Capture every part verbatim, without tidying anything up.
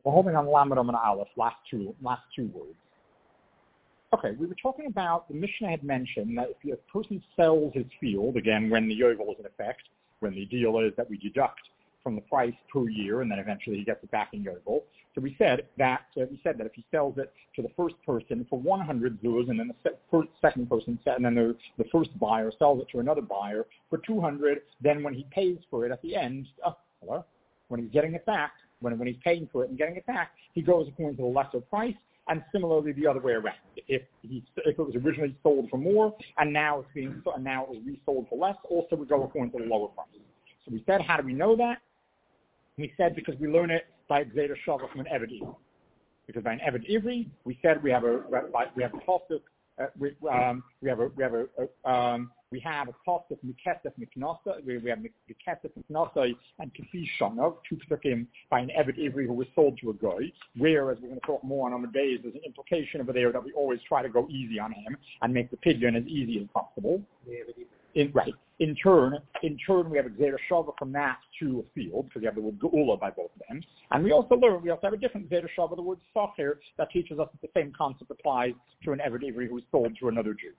We're holding on Lamadam and Aleph, last two, last two words. Okay, we were talking about, the Mishnah had mentioned that if a person sells his field, again, when the yovel is in effect, when the deal is that we deduct from the price per year, and then eventually he gets it back in yovel. So we said that uh, we said that if he sells it to the first person for one hundred zuz, and then the se- first, second person, and then the, the first buyer sells it to another buyer for two hundred, then when he pays for it at the end, oh, hello, when he's getting it back, when when he's paying for it and getting it back, he goes according to the lesser price. And similarly, the other way around. If he, if it was originally sold for more, and now it's being and now it was resold for less, also would go according to the lower price. So we said, how do we know that? We said because we learn it by Zeta Shavah from an Eved Ivri. Because by an Eved Ivri, we said we have a we have a pasuk, uh, we, um, we have a we have a, a um, we have a pasuk Mikesef Miknasa, we, we have Mikesef Miknasa and Kafi Shanav, two psukim by an Eved Ivri who was sold to a guy. Whereas we're going to talk more on Amadeus, there's an implication over there that we always try to go easy on him and make the pidyon as easy as possible. In, right. In turn, in turn, we have a Zera Shava from that to a field, because we have the word Geula by both of them. And we also learn, we also have a different Zera Shava, the word Sachir, that teaches us that the same concept applies to an Eved Ivri who is sold to another Jew.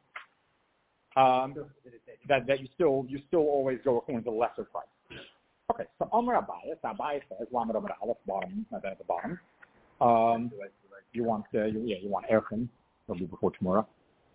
Um, that, that you still you still always go according to the lesser price. Okay, so Amar Abayas, Abayas says, Lamed Amar Aleph, bottom, uh, at the bottom. Um, you want, uh, you, yeah, you want Erchin, it'll be before tomorrow.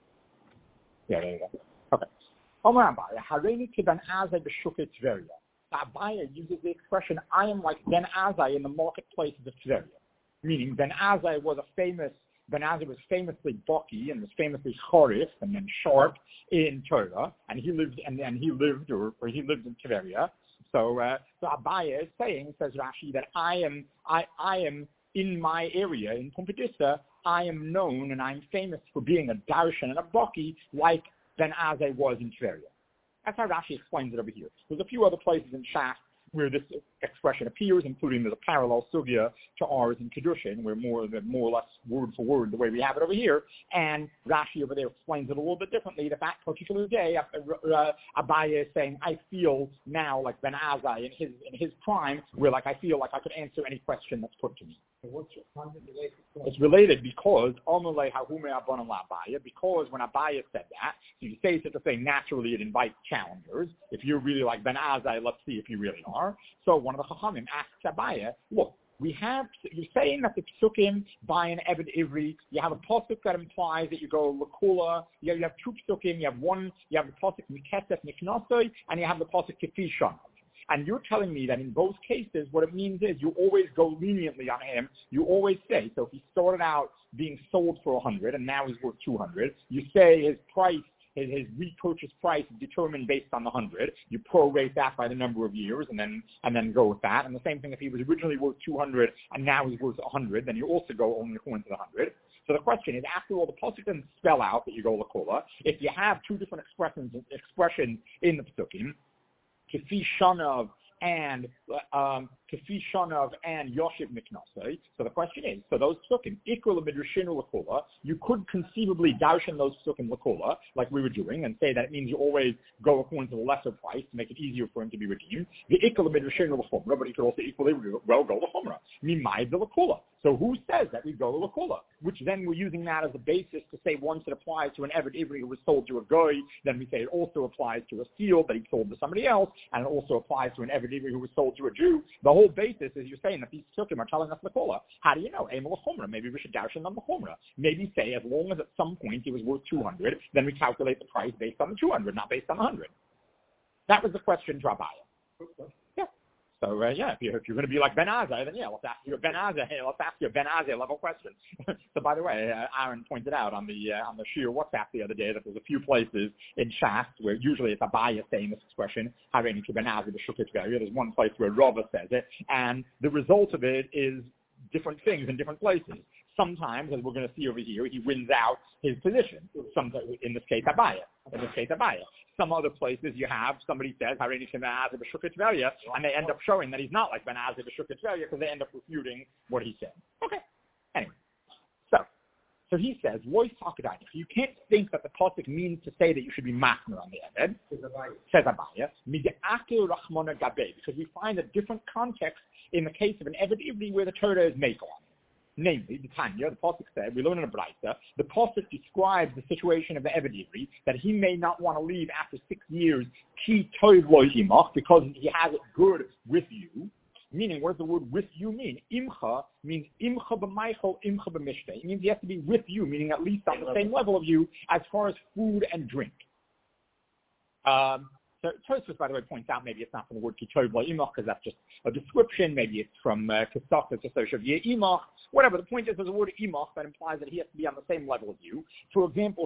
Yeah, there you go. Okay. Amar Abayas, Hareini ki Ben Azai b'shukei Tveria. Abayas uses the expression, I am like Ben Azai in the marketplace of Tveria. Meaning, Ben Azai was a famous Ben Azai was famously Baki and was famously Chorif and then sharp in Torah, and he lived and, and he lived or, or he lived in Tveria. So uh, so Abaya is saying, says Rashi, that I am I I am in my area in Pumbedisa, I am known and I'm famous for being a darshan and a Baki like Ben Azai was in Tveria. That's how Rashi explains it over here. There's a few other places in Shas where this expression appears, including there's a parallel sugya to ours in Kedushin, where more, more or less word for word the way we have it over here, and Rashi over there explains it a little bit differently. That that particular day, uh, Abaye is saying, I feel now like Ben Azai in his in his prime, where like I feel like I could answer any question that's put to me. What's your content related to? It's related because because when Abaye said that, so you say such a thing, naturally it invites challengers. If you're really like Ben Azai, let's see if you really are. So one of the Chachamim asks Abaye, look, we have, you're saying that the psukim by an Eved Ivri, you have a pasuk that implies that you go Lakula, you have, you have two psukim, you have one, you have the pasuk Mikesef Niknasoi, and you have the pasuk Kefishan. And you're telling me that in both cases, what it means is you always go leniently on him. You always say, so if he started out being sold for one hundred and now he's worth two hundred, you say his price, his, his repurchase price is determined based on the one hundred. You prorate that by the number of years and then and then go with that. And the same thing if he was originally worth two hundred and now he's worth one hundred, then you also go only according to the one hundred. So the question is, after all, the pasuk doesn't spell out that you go Lakula. If you have two different expressions expressions in the pasukim, Kefi Shanav and um, Kefi Shanav and Yoshiv Miknasai. So the question is, so those psukim, equal midrashinu lakula, you could conceivably darshan those psukim lakula, like we were doing, and say that it means you always go according to the lesser price to make it easier for him to be redeemed. The equal midrashinu lakula, but he could also equally well go lakula. Mimai the lakula. So who says that we go lakula? Which then we're using that as a basis to say once it applies to an Eved Ivri who was sold to a goy, then we say it also applies to a seal that he sold to somebody else, and it also applies to an Eved Ivri who was sold to a Jew. The whole basis is you're saying that these psukim are telling us lakula. How do you know? Emel chumra. Maybe we should darshan on the chumra. Maybe say as long as at some point he was worth two hundred, then we calculate the price based on the two hundred, not based on the one hundred. That was the question to Rabbiah. Yeah. So, uh, yeah, if you're, if you're going to be like Ben Azai, then yeah, let's ask you a Ben Azai, hey, let's ask you a Ben Azai level question. So, by the way, uh, Aaron pointed out on the uh, on the Shir WhatsApp the other day that there's a few places in Shas where usually it's Abaye saying this expression, Hareini ki Ben Azai b'shukei Tveria. There's one place where Rava says it, and the result of it is different things in different places. Sometimes, as we're going to see over here, he wins out his position. Sometimes, in this case, Abaye. In this case, Abaye. Some other places you have, somebody says, Hareini ki Ben Azai b'shukei Tveria, and they end up showing that he's not like Ben Azai b'shukei Tveria because they end up refuting what he said. Okay. Anyway. So, So he says, Lois Hakadai. You can't think that the pasuk means to say that you should be machmer on the Eved. Says Abaya. Mid'ake Rachmana Gabe. Because we find a different context in the case of an Eved Ivri where the Torah is make on. Namely, the Tanya, the pasuk said, we learn in a Braita, the pasuk describes the situation of the Eved Ivri, that he may not want to leave after six years, ki tov lo himach, because he has it good with you. Meaning, what does the word with you mean? Imcha means imcha b'maichel, imcha b'mishteh. It means he has to be with you, meaning at least on the same level of you as far as food and drink. Um, so Tosfos, by the way, points out maybe it's not from the word kitov lo imach, because that's just a description. Maybe it's from kesach, it's associated with imach. Whatever, the point is there's a word imach that implies that he has to be on the same level as you. For example,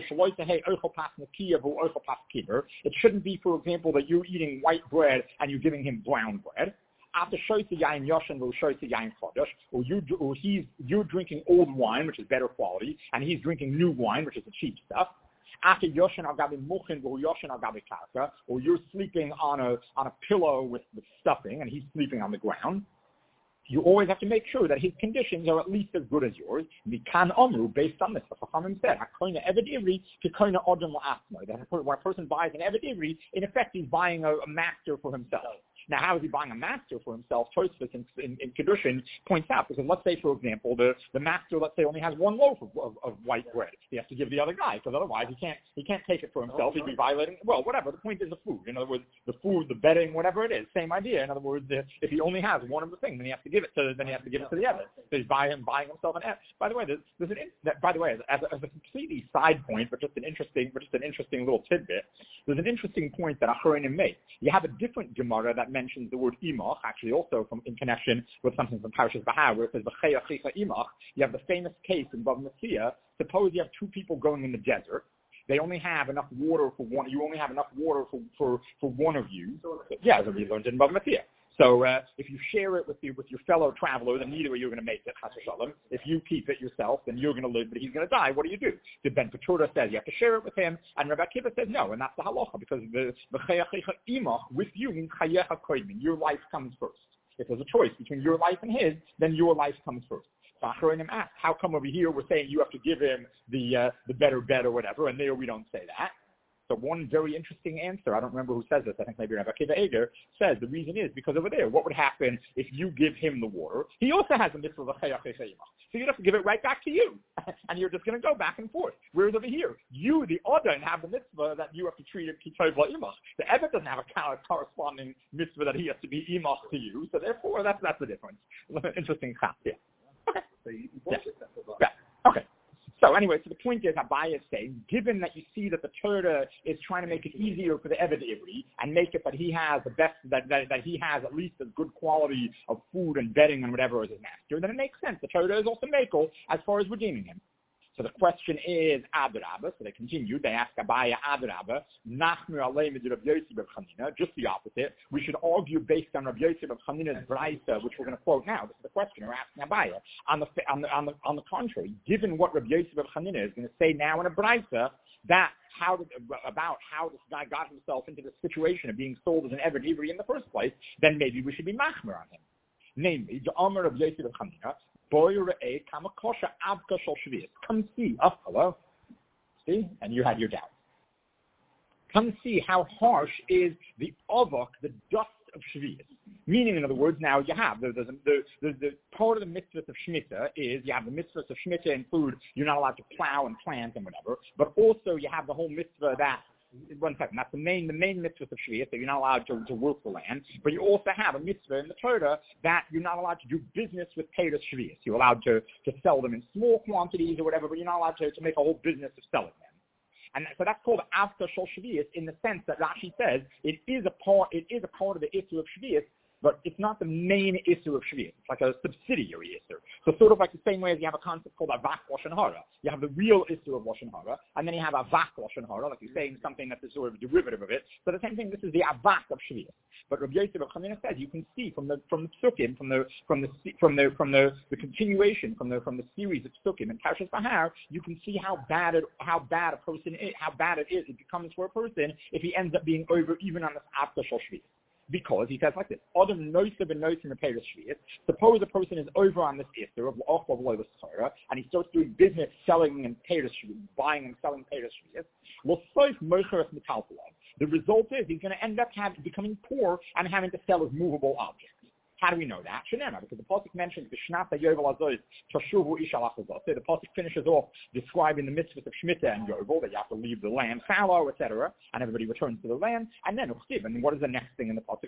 it shouldn't be, for example, that you're eating white bread and you're giving him brown bread. After shoyse yain yoshen v'u shoyse yain chodesh, or you or he's you're drinking old wine, which is better quality, and he's drinking new wine, which is the cheap stuff. After yoshen al gabi muchin v'u yoshen al gabi karka, or you're sleeping on a on a pillow with, with stuffing, and he's sleeping on the ground. You always have to make sure that his conditions are at least as good as yours. Mikan omru, based on this, the Chachamim said, "Hakoina eved ivri to koina odin la'asma." That when a person buys an eved ivri, in effect, he's buying a, a master for himself. Now, how is he buying a master for himself? Tosfos in, in, in Kedushin points out, because let's say, for example, the, the master, let's say, only has one loaf of, of, of white bread. He has to give the other guy, because otherwise he can't he can't take it for himself. He'd be violating, well, whatever. The point is the food. In other words, the food, the bedding, whatever it is, same idea. In other words, if he only has one of the things, then he has to give it to then he has to give it to the other. So he's buying buying himself an. By the way, there's, there's an that, by the way, as a, as a completely side point, but just an interesting, but just an interesting little tidbit. There's an interesting point that Acharonim make. You have a different Gemara that mentions the word imach, actually also from in connection with something from Parashas Bahar, where it says v'chei achicha imach. You have the famous case in Bava Metzia. Suppose you have two people going in the desert. They only have enough water for one. You only have enough water for for, for one of you. Yeah, as we learned in Bava Metzia. So uh, if you share it with your with your fellow traveler, then neither of you are going to make it. Chas v'shalom. If you keep it yourself, then you're going to live, but he's going to die. What do you do? The Ben Petura says you have to share it with him, and Rabbi Akiva says no, and that's the halacha because the v'cheyachicha imach with you means chayecha koidmin. Your life comes first. If there's a choice between your life and his, then your life comes first. So Acharonim asked, how come over here we're saying you have to give him the uh, the better bed or whatever, and there we don't say that? So one very interesting answer, I don't remember who says this, I think maybe Rabbi Akiva Eger, says the reason is because over there, what would happen if you give him the water? He also has a mitzvah of a chayach chayimach. So you'd have to give it right back to you. And you're just going to go back and forth. Whereas over here, you, the Odin, have the mitzvah that you have to treat it kitov la'imach. The Evet doesn't have a corresponding mitzvah that he has to be imach to you. So therefore, that's that's the difference. Interesting fact here. Okay. So you yeah. yeah. Okay. So anyway, so the point is, Abaya is saying, given that you see that the Torah is trying to make it easier for the Eved Ivri and make it that he has the best, that, that, that he has at least a good quality of food and bedding and whatever as his master, then it makes sense. The Torah is also makel as far as redeeming him. So the question is, Adrabah, so they continue, they ask Abaya, Adrabah, Nachmir alei mit Rabbi Yossi Bar Chanina, just the opposite. We should argue based on Rabbi Yossi Bar Chanina's Braisa, which we're going to quote now. This is the question we're asking Abaya. On the, on the, on the, on the contrary, given what Rabbi Yossi Bar Chanina is going to say now in a Braisa, that how did, about how this guy got himself into the situation of being sold as an Eved Ivri in the first place, then maybe we should be machmer on him. Namely, the Amar of Yossi Bar Chanina, come see, oh, hello, see, and you had your doubts. Come see how harsh is the avok, the dust of Shvius. Meaning, in other words, now you have, there's, there's, there's, the part of the mitzvahs of Shemitah is, you have the mitzvahs of Shemitah include, you're not allowed to plow and plant and whatever, but also you have the whole mitzvah that, one second, that's the main the main mitzvah of Shvius, that you're not allowed to, to work the land, but you also have a mitzvah in the Torah that you're not allowed to do business with Peiros Shvius. You're allowed to, to sell them in small quantities or whatever, but you're not allowed to, to make a whole business of selling them. And so that's called Avka Shol Shvius in the sense that Rashi says it is a part it is a part of the issue of Shvius, but it's not the main issue of Shvius. It's like a subsidiary issue. So sort of like the same way as you have a concept called Avak Lashon Hara. You have the real issue of Lashon Hara, and then you have Avak Lashon Hara, like you're saying something that's a sort of derivative of it. So the same thing, this is the Avak of Shvius. But Rabbi Yossi Bar Chanina says you can see from the from the Psukim, from the from the from the from the, the continuation from the from the series of Psukim and Parshas Bahar, you can see how bad it how bad a person is, how bad it is it becomes for a person if he ends up being over even on this Avka Shel Shvius. Because he says like this: Adam noisa b'noisa repairs shvius. Suppose a person is over on this issue of off of loy l'schara, and he starts doing business selling and payers shvius, buying and selling payers shvius. L'soif mocheres metalpulov. The result is he's going to end up having, becoming poor and having to sell his movable objects. How do we know that? Shenema, because the pasuk mentions the Shnata Yovel Azois Tashuvu Ishal Achazot. The pasuk finishes off describing the mitzvahs of Shemitah and Yovel, that you have to leave the land fallow, et cetera, and everybody returns to the land. And then Uchtiv, and what is the next thing in the pasuk?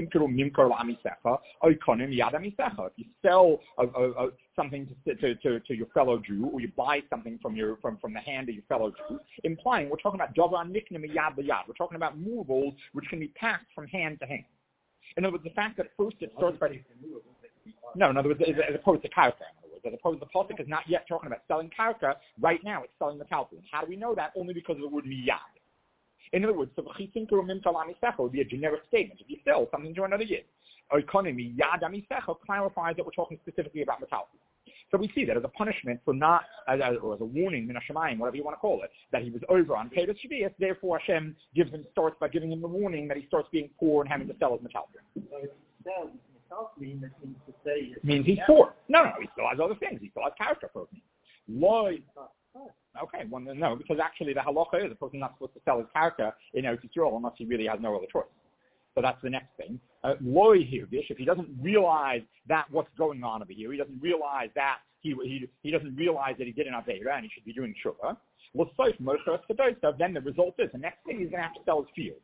If you sell a, a, a, something to, to, to, to your fellow Jew, or you buy something from your from, from the hand of your fellow Jew, implying we're talking about Davar Nikna Miyad B'Yad. We're talking about movables which can be passed from hand to hand. In other words, the fact that first it starts by... No, in other words, as, as opposed to karka, in other words. As opposed to the pasuk is not yet talking about selling karka. Right now, it's selling the talpin. How do we know that? Only because of the word miyad. In other words, so would be a generic statement. If you sell something to another yid, economy yad amisecha clarifies that we're talking specifically about the talpin. So we see that as a punishment for not, as, as, or as a warning, min hashamayim, whatever you want to call it, that he was over on Peiros Shvius. Therefore, Hashem gives him starts by giving him the warning that he starts being poor and having to sell his metalpin. So it says metalpin, that means to say it means he's poor. No, no, he still has other things. He still has character protein. Loy. Okay, well, no, because actually the halacha is a person not supposed to sell his character in Eretz Yisrael unless he really has no other choice. So that's the next thing. Loy hirgish, if he doesn't realize that what's going on over here, he doesn't realize that he he, he doesn't realize that he did an avera and he should be doing tshuva. Then the result is the next thing he's going to have to sell his fields.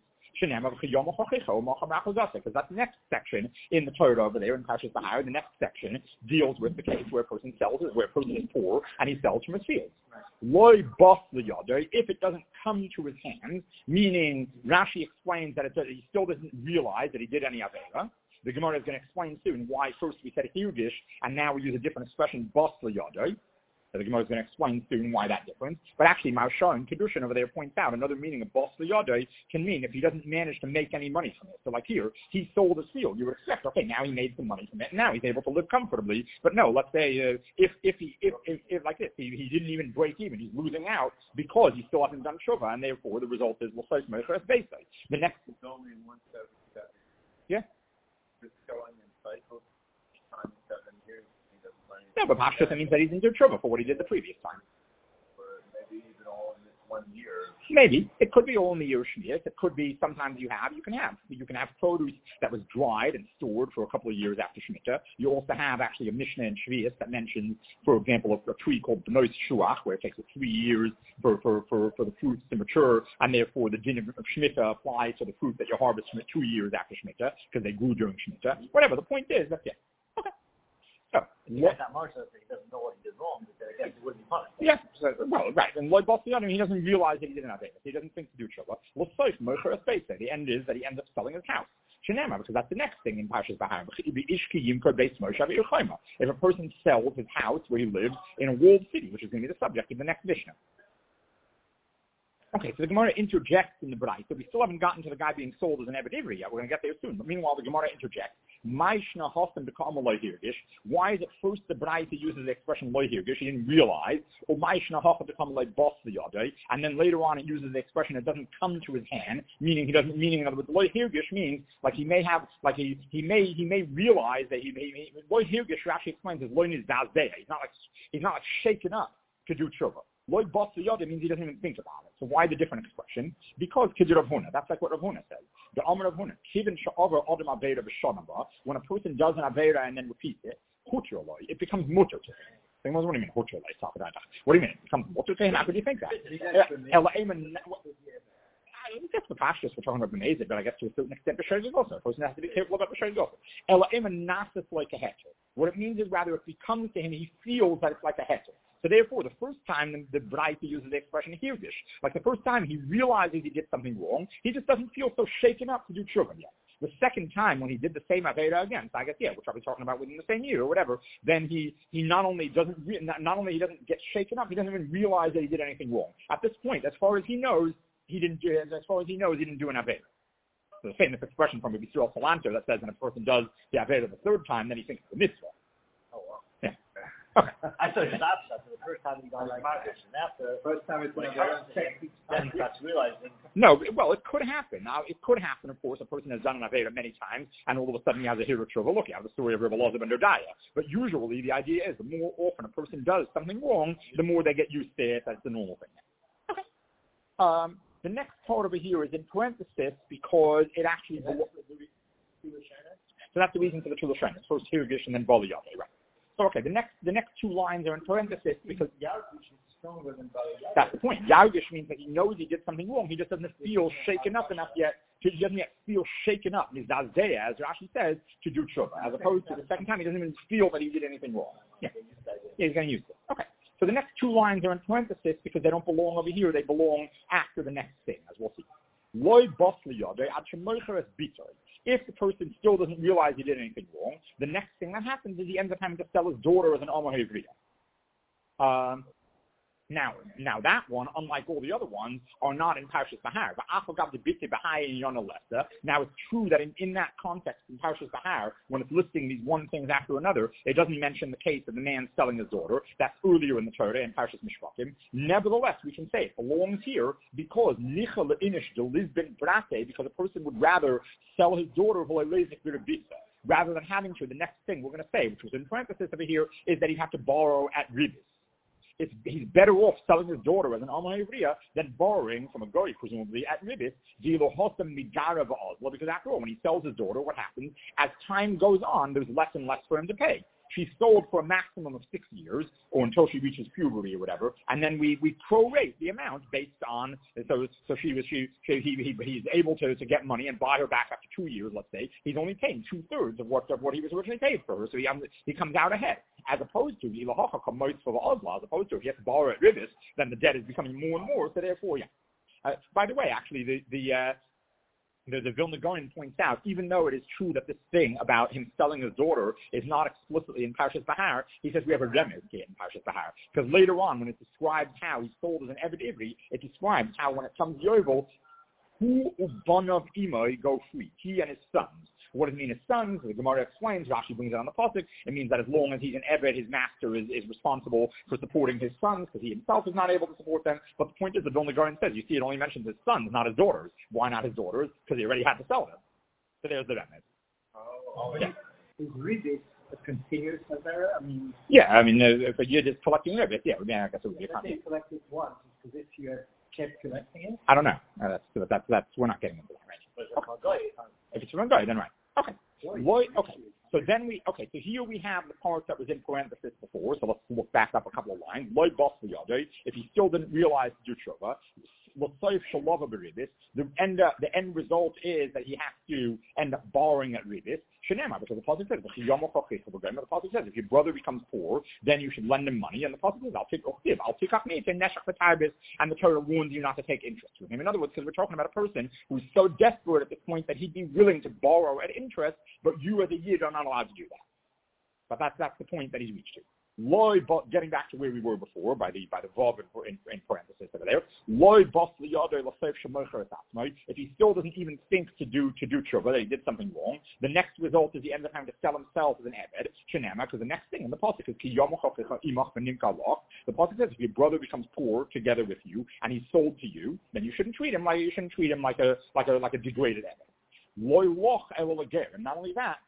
Because that's the next section in the Torah over there in Parshas Bahar. The next section deals with the case where a person sells, where a person is poor and he sells from his fields. Loy bas liyadei, if it doesn't come to his hands, meaning Rashi explains that, it, that he still doesn't realize that he did any avera. The Gemara is going to explain soon why first we said hirgish and now we use a different expression, bas liyadei. So the Gemara is going to explain soon why that difference. But actually, Marsha and Kedushin over there points out another meaning of bas liyadei can mean if he doesn't manage to make any money from it. So like here, he sold his field. You would expect, okay, now he made some money from it. Now he's able to live comfortably. But no, let's say uh, if if he if, if, if like this, he, he didn't even break even. He's losing out because he still hasn't done shuvah, and therefore the result is well, first measure basic. The next, it's only in one seven seven. Yeah. It's going in cycles. Time seven years. No, but Pashtus means that he's into trouble for what he did the previous time. Or maybe even all in this one year. Maybe. It could be all in the year Shmias. It could be sometimes you have, you can have. You can have produce that was dried and stored for a couple of years after Shemitah. You also have actually a Mishnah in Shvias that mentions, for example, a, a tree called B'nois Shuach, where it takes three years for, for, for, for the fruits to mature, and therefore the din of Shemitah applies to the fruit that you harvest from it two years after Shemitah, because they grew during Shemitah. Whatever, the point is, that's it. So, yeah, that Marsha says he doesn't know what he did wrong, because I guess he wouldn't be punished. Yes, so, well, right. And Lloyd Bossiano, he doesn't realize that he didn't have it. He doesn't think to do tshuva. Well, so the end is that he ends up selling his house. Shenema, because that's the next thing in Parshas Bahar. If a person sells his house where he lives in a walled city, which is going to be the subject of the next Mishnah. Okay, so the Gemara interjects in the B'rai. So we still haven't gotten to the guy being sold as an Ebed Ivri yet. We're going to get there soon. But meanwhile, the Gemara interjects. Why is it first the B'rai uses the expression loy hirgish? He didn't realize. Or and then later on it uses the expression it doesn't come to his hand, meaning he doesn't. Meaning in other words, loy hirgish means like he may have, like he he may he may realize that he may. Loy hirgish actually explains as loy is dazdeh. He's not like he's not like shaken up to do tshuva. Loy bas liyadei means he doesn't even think about it. So why the different expression? Because Kiddur Rav Huna. That's like what Rav Huna says. The Amar Rav Huna. Kivin sha'avar adam aveira v'shonaba. When a person does an aveira and then repeats it, hutur loy, it becomes mutter to him. So what do you mean hutur loy? What do you mean? It becomes mutter to him? How could you think that? That's the pastures we're talking about B'nei, but I guess to a certain extent B'sher is also. A person has to be careful about B'sher also. Ela ema nasis like a heter. What it means is rather if he comes to him, he feels that it's like a heter. So therefore, the first time the, the Braita uses the expression hirgish, like the first time he realizes he did something wrong, he just doesn't feel so shaken up to do tshuva yet. The second time when he did the same avera again, so I guess yeah, which I'll be talking about within the same year or whatever, then he he not only doesn't re- not, not only he doesn't get shaken up, he doesn't even realize that he did anything wrong. At this point, as far as he knows, he didn't do, as far as he knows, he didn't do an avera. So the famous expression from Rabbi Yisrael Salanter that says when a person does the avera the third time, then he thinks it's a mitzvah. Oh wow. Yeah. Okay. I thought it was opposite. The first time he got like Marcus, and after the first time it's when he got then he starts realizing. No, well, it could happen. Now, it could happen, of course. A person has done an Aveda many times, and all of a sudden he has a hero trova. Look, you have the story of Rebbe Elazar ben Dodaya. But usually the idea is the more often a person does something wrong, the more they get used to it. That's the normal thing. Okay. Um, the next part over here is in parenthesis because it actually... So that's the reason for the Tula Shrenis. First Hirgish and then Bali Yaveh, right? So, okay, the next the next two lines are in parenthesis because Yargish is stronger than Bali Yaveh. That's the point. Yargish means that he knows he did something wrong. He just doesn't feel shaken up enough yet. To, he doesn't yet feel shaken up. He's Zazdeya, as Rashi says, to do tshuva. As opposed to the second time, he doesn't even feel that he did anything wrong. Yeah, yeah he's going to use it. Okay. So the next two lines are in parenthesis because they don't belong over here. They belong after the next thing, as we'll see. Loy bosli yodei ad shemoicheres bitoy. If the person still doesn't realize he did anything wrong, the next thing that happens is he ends up having to sell his daughter as an Omer Hevriya. Um, now, now that one, unlike all the other ones, are not in Parshas Bahar. Now it's true that in, in that context in Parshas Bahar, when it's listing these one things after another, it doesn't mention the case of the man selling his daughter. That's earlier in the Torah in Parshas Mishpatim. Nevertheless, we can say it belongs here because because a person would rather sell his daughter rather than having to. The next thing we're going to say, which was in parenthesis over here, is that he'd have to borrow at ribis. It's, he's better off selling his daughter as an Alma Ivriya than borrowing from a goy, presumably, at ribis, well, because after all, when he sells his daughter, what happens? As time goes on, there's less and less for him to pay. She's sold for a maximum of six years, or until she reaches puberty or whatever, and then we, we prorate the amount based on, so so she was she, she he, he he's able to, to get money and buy her back after two years, let's say. He's only paying two thirds of what of what he was originally paid for her, so he he comes out ahead. As opposed to ilachacha comes for the ozla, as opposed to if he has to borrow at ribis, then the debt is becoming more and more. So therefore, yeah. Uh, by the way, actually, the the uh, The, the Vilna Gaon points out, even though it is true that this thing about him selling his daughter is not explicitly in Parshas Bahar, he says we have a remez here in Parshas Bahar. Because later on, when it describes how he's sold as an Eved Ivri, it describes how when it comes Yovel, who ubanav imoy go free, he and his sons. What does it mean, his sons? The Gemara explains, Rashi brings it on the pasuk. It means that as long as he's an Eved, his master is, is responsible for supporting his sons because he himself is not able to support them. But the point is, the Vilna Gaon says, you see, it only mentions his sons, not his daughters. Why not his daughters? Because he already had to sell them. So there's the remez. Oh, yeah. Is ribis a continuous affair? I mean, yeah, I mean, uh, if you're just collecting ribis, yeah, I mean, I guess it would be a concept. If you collect it once, because if you kept collecting it, I don't know. Uh, that's, that's that's we're not getting into that right. Okay. If it's from Goy, then right. Okay. Loy, okay. So then we, okay, so here we have the part that was in parenthesis before, so let's look back up a couple of lines. Loy bos v'yodei, if he still didn't realize to do tshuva, l'soif shalava b'ribis, the end, uh, the end result is that he has to end up borrowing at ribis, shenema, because the pasuk says, the pasuk says, if your brother becomes poor, then you should lend him money, and the pasuk says, I'll take ochtiv, I'll take achmit, and neshach v'tarbis, and the Torah warns you not to take interest with him. In other words, because we're talking about a person who's so desperate at this point that he'd be willing to borrow at interest, but you as a yid are not allowed to do that. But that's that's the point that he's reached to. Loy, getting back to where we were before, by the by the vav in, in parenthesis over there. Loy bos liyadei l'seif shemocher esatzmai. If he still doesn't even think to do to do tshuva, that he did something wrong, the next result is he ends up having to sell himself as an eved shenema. Because the next thing in the pasuk is ki yomochach imach v'nimka loch. The pasuk says if your brother becomes poor together with you and he's sold to you, then you shouldn't treat him like you shouldn't treat him like a like a like a degraded eved. Loy loch elol ager. And not only that.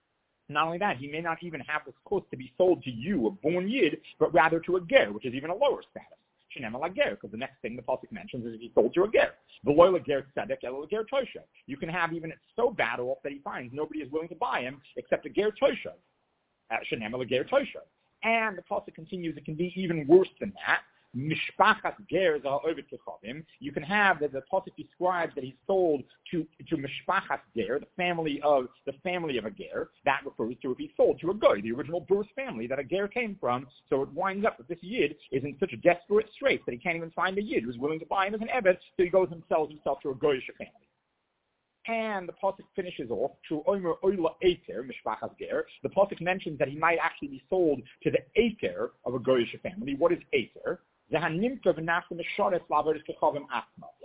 Not only that, he may not even have this course to be sold to you, a born yid, but rather to a ger, which is even a lower status. Shenema la ger, because the next thing the pasuk mentions is he's sold to a ger. The loyal ger tzedek, el ger tosha. You can have even it's so bad off that he finds nobody is willing to buy him except a ger tosha. Shenema la ger tosha. And the pasuk continues, it can be even worse than that. Mishpachas ger za'ovet kechavim. You can have that the pasuk describes that he's sold to to mishpachas ger, the family of the family of a ger. That refers to if he's sold to a goy, the original birth family that a ger came from. So it winds up that this yid is in such a desperate strait that he can't even find a yid who's willing to buy him as an eved. So he goes and sells himself to a goyish family. And the pasuk finishes off to Omer Oila Eiter Mishpachas Ger. The pasuk mentions that he might actually be sold to the Eiter of a goyish family. What is Eiter?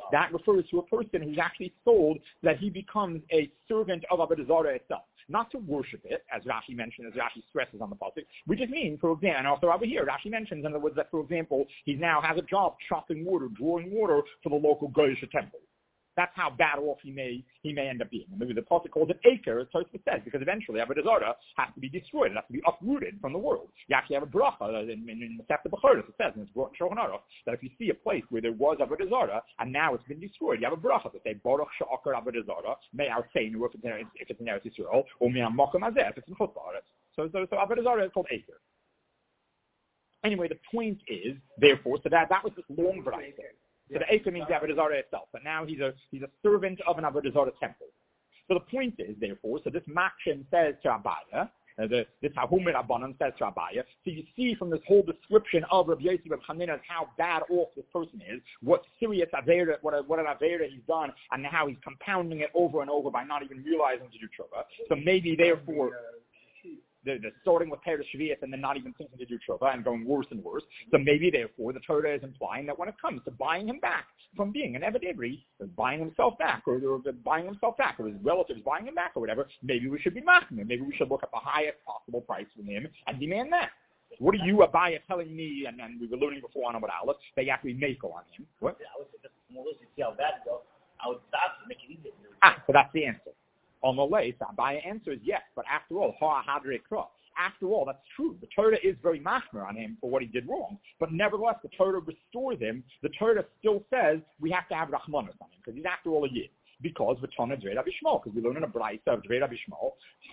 that refers to a person who's actually sold that he becomes a servant of Avodah Zarah itself. Not to worship it, as Rashi mentioned, as Rashi stresses on the pasuk. We just mean, for example, and also over here, Rashi mentions, in other words, that, for example, he now has a job chopping water, drawing water for the local Goyish temple. That's how bad off he may he may end up being. And maybe the pasuk calls it Aker, as Tosfos says, because eventually Avodah Zarah has to be destroyed. It has to be uprooted from the world. You actually have a bracha in, in, in the Masechta Bechoros. It says, and it's brought in Shulchan Aruch, that if you see a place where there was Avodah Zarah and now it's been destroyed, you have a bracha to say Baruch She'akar Avodah Zarah, may our Seinu if it's in, if it's in Eretz Yisrael, or Min HaMakom Hazeh if it's in Chutz La'aretz. So so so Avodah Zarah is called Aker. Anyway, the point is, therefore, so that that was this long bracha. So the Aker means the Avodah Zarah itself, but now he's a he's a servant of an Avodah Zarah temple. So the point is, therefore, so this Makshin says to Abaya, uh, the, this Hahumir Abanan says to Abaya, so you see from this whole description of Rabbi Yossi Reb Chanina how bad off this person is, what serious Avera, what, a, what an Avera he's done, and how he's compounding it over and over by not even realizing to do tshuva. So maybe, therefore, They're, they're starting with Teres Shvius and then not even thinking to do tshuva and going worse and worse. So maybe, therefore, the Torah is implying that when it comes to buying him back from being an Eved Ivri, or buying himself back, or, or buying himself back, or his relatives buying him back, or whatever, maybe we should be mocking him. Maybe we should look at the highest possible price from him and demand that. What are you, Abaya, telling me, and, and we were learning before on about Aleph, they actually make on him? What? I would say see how bad it goes. I would stop to make it easier. Ah, so that's the answer. On the way, so Abaya answers yes, but after all, ha hadre kra. After all, that's true. The Torah is very machmer on him for what he did wrong, but nevertheless, the Torah restores him. The Torah still says we have to have rachmanos on him because he's after all a yid. Because v'tana Dvei Rabbi Shmuel, because we learn in a brayta of Dvei Rabbi Shmuel,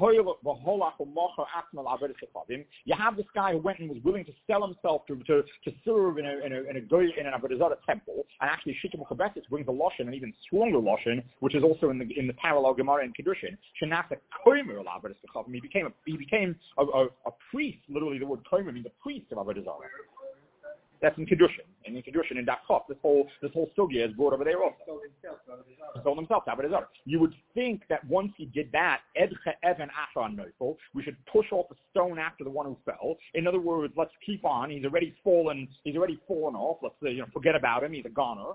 you have this guy who went and was willing to sell himself to to, to serve in a in a in a in an Avodah Zarah temple, and actually Shittim Chabetis brings a lashon, an even stronger lashon, which is also in the in the parallel Gemara in Kiddushin. Shenasa komer l'Avodah Zarah. He became a he became a, a, a priest. Literally, the word komer means a priest of Avodah Zarah. That's in Kiddushin. And in Kiddushin, in Dakot, this whole this whole sugya is brought over there also. He sold himself to Avodah Zarah. You would think that once he did that, Edche Evan Achron Neufel, we should push off a stone after the one who fell. In other words, let's keep on. He's already fallen. He's already fallen off. Let's uh, you know forget about him. He's a goner.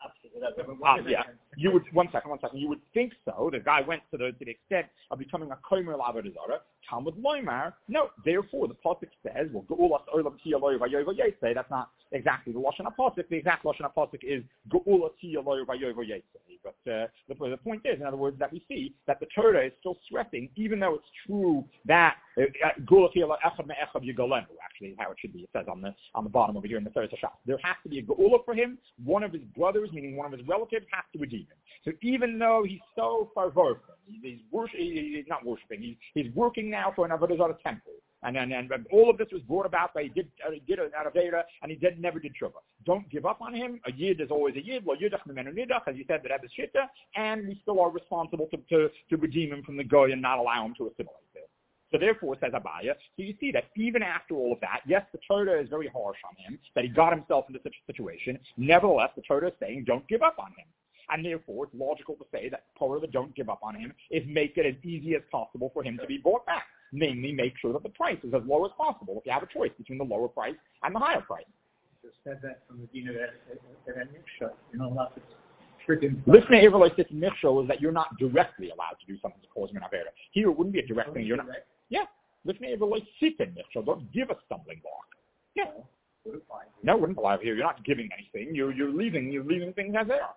Uh, yeah, you would one second, one second. You would think so. The guy went to the to the extent of becoming a komer l'Avodah Zarah. Talmud Loimar. No, therefore the pasuk says, "Well, geulas olam tiyaloy vayoy vayesei." That's not exactly the lashon pasuk. The exact lashon pasuk is geulas tiyaloy vayoy vayesei. But uh, the, the point is, in other words, that we see that the Torah is still stressing, even though it's true that geulas tiyaloy echad me'echad yigolenu. Actually, is how it should be. It says on the on the bottom over here in the third shot. There has to be a geula for him. One of his brothers, meaning one of his relatives, has to redeem him. So even though he's so far from he's worship, he's not worshiping. He's he's working now for an Avodah Zarah temple, and and and all of this was brought about by he did uh, he did an Avera, and he did never did tshuva. Don't give up on him. A yid is always a yid. Lo yidach memenu nidach, as you said, that Ebbes Shitta, and we still are responsible to, to to redeem him from the goy and not allow him to assimilate there. So therefore, says Abaya, so you see that even after all of that, yes, the Torah is very harsh on him, that he got himself into such a situation. Nevertheless, the Torah is saying, don't give up on him. And therefore, it's logical to say that part of the don't give up on him is make it as easy as possible for him to be bought back. Namely, make sure that the price is as low as possible if you have a choice between the lower price and the higher price. You said that from the Dina Miksha. You're not allowed to trick him. Listening to Eberle Sitz Miksha is that you're not directly allowed to do something to cause him an Avera. Here, it wouldn't be a direct thing. You're not. Yeah. Listening to Eberle Sitz Miksha. Don't give a stumbling block. Yeah. No, it wouldn't apply here. You're not giving anything. You're you're leaving. You're leaving things as they are.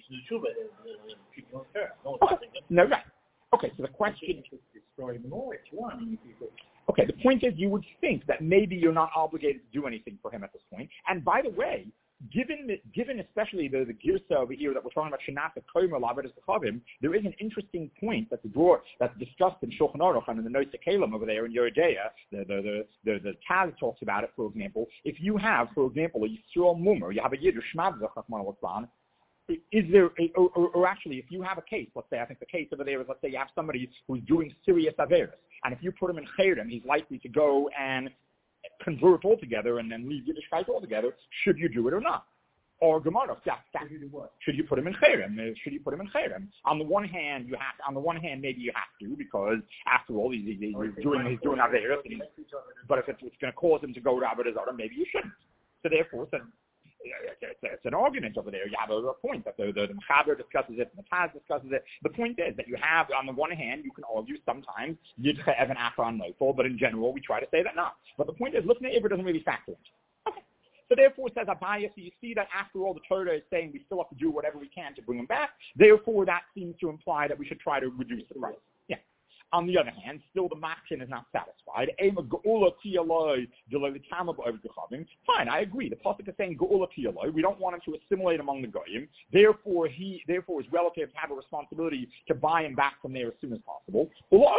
Okay. No, right. Okay, so the question... Okay, the point is you would think that maybe you're not obligated to do anything for him at this point. And by the way, given the, given especially the, the girsa over here that we're talking about Shenasa Komer L'Avodas Chavim, there is an interesting point that's brought, that's discussed in Shulchan Aruch and in the Notes Kalim over there in Yeridea. The the the the, the Taz talks about it, for example. If you have, for example, a Yisrael Mummer, you have a Yiddish Shmadzach, is there, a, or, or, or actually, if you have a case, let's say, I think the case over there is, let's say you have somebody who's doing serious Averis, and if you put him in Chayrim, he's likely to go and convert altogether and then leave Yiddishkeit altogether. Should you do it or not? Or Gemara, that, that, should you put him in Chayrim? Should you put him in Chayrim? On the one hand, you have. On the one hand, maybe you have to, because after all, he's, he's, he's doing he's doing Averis. But if it's, it's going to cause him to go to Avodah Zarah, maybe you shouldn't. So therefore, so, it's, it's an argument over there. You have a, a point that the, the, the Mechaber discusses it, and the Taz discusses it. The point is that you have, on the one hand, you can argue sometimes Yidcha Evan Achron Neufel, but in general, we try to say that not. But the point is, looking at Iber doesn't really factor into it. Okay. So therefore, says Abaye, so you see that after all, the Torah is saying we still have to do whatever we can to bring them back. Therefore, that seems to imply that we should try to reduce the price. Yeah. On the other hand, still the Makshin is not satisfied. Fine, I agree. The Pasuk is saying Geula Tiyaloi. We don't want him to assimilate among the Goyim. Therefore, he, therefore, his relatives have a responsibility to buy him back from there as soon as possible.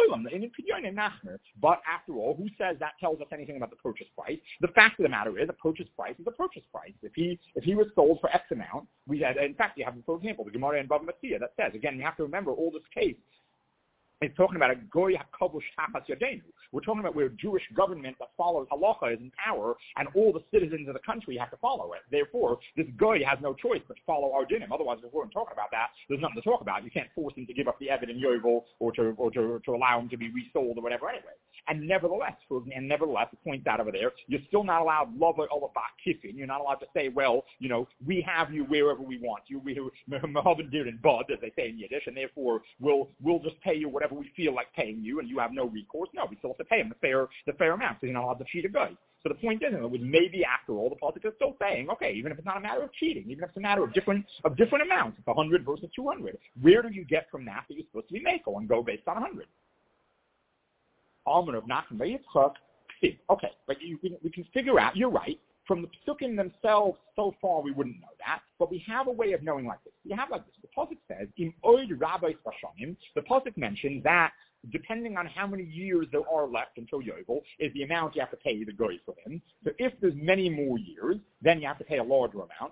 But after all, who says that tells us anything about the purchase price? The fact of the matter is, a purchase price is a purchase price. If he if he was sold for X amount, we had, in fact, you have, for example, the Gemara in Bava Metzia that says, again, you have to remember all this case. It's talking about a goy hakavush tachas yadenu. We're talking about where a Jewish government that follows halacha is in power, and all the citizens of the country have to follow it. Therefore, this goy has no choice but to follow our dinim. Otherwise, if we weren't talking about that, there's nothing to talk about. You can't force him to give up the Eved and Yovel or to or to, to allow him to be resold or whatever anyway. And nevertheless, for, and nevertheless, the point out over there, you're still not allowed love or kiffin. You're not allowed to say, well, you know, we have you wherever we want you. We mehaven dir and bud, as they say in Yiddish, and therefore we'll we'll just pay you whatever we feel like paying you, and you have no recourse. No, we still have to pay him the fair the fair amount, so you're not allowed to cheat a guy. So the point is, it was maybe after all, the pasuk is still saying, okay, even if it's not a matter of cheating, even if it's a matter of different of different amounts, it's one hundred versus two hundred. Where do you get from that that you're supposed to be makel and go based on one hundred? Alman of Nachman Yitzchak. Okay, but you can, we can figure out. You're right. From the psukim themselves, so far we wouldn't know that, but we have a way of knowing like this. We have like this. The pasuk says, "Im oid rabbis bashanim." The pasuk mentions that depending on how many years there are left until Yovel, is the amount you have to pay the goy for him. So if there's many more years, then you have to pay a larger amount.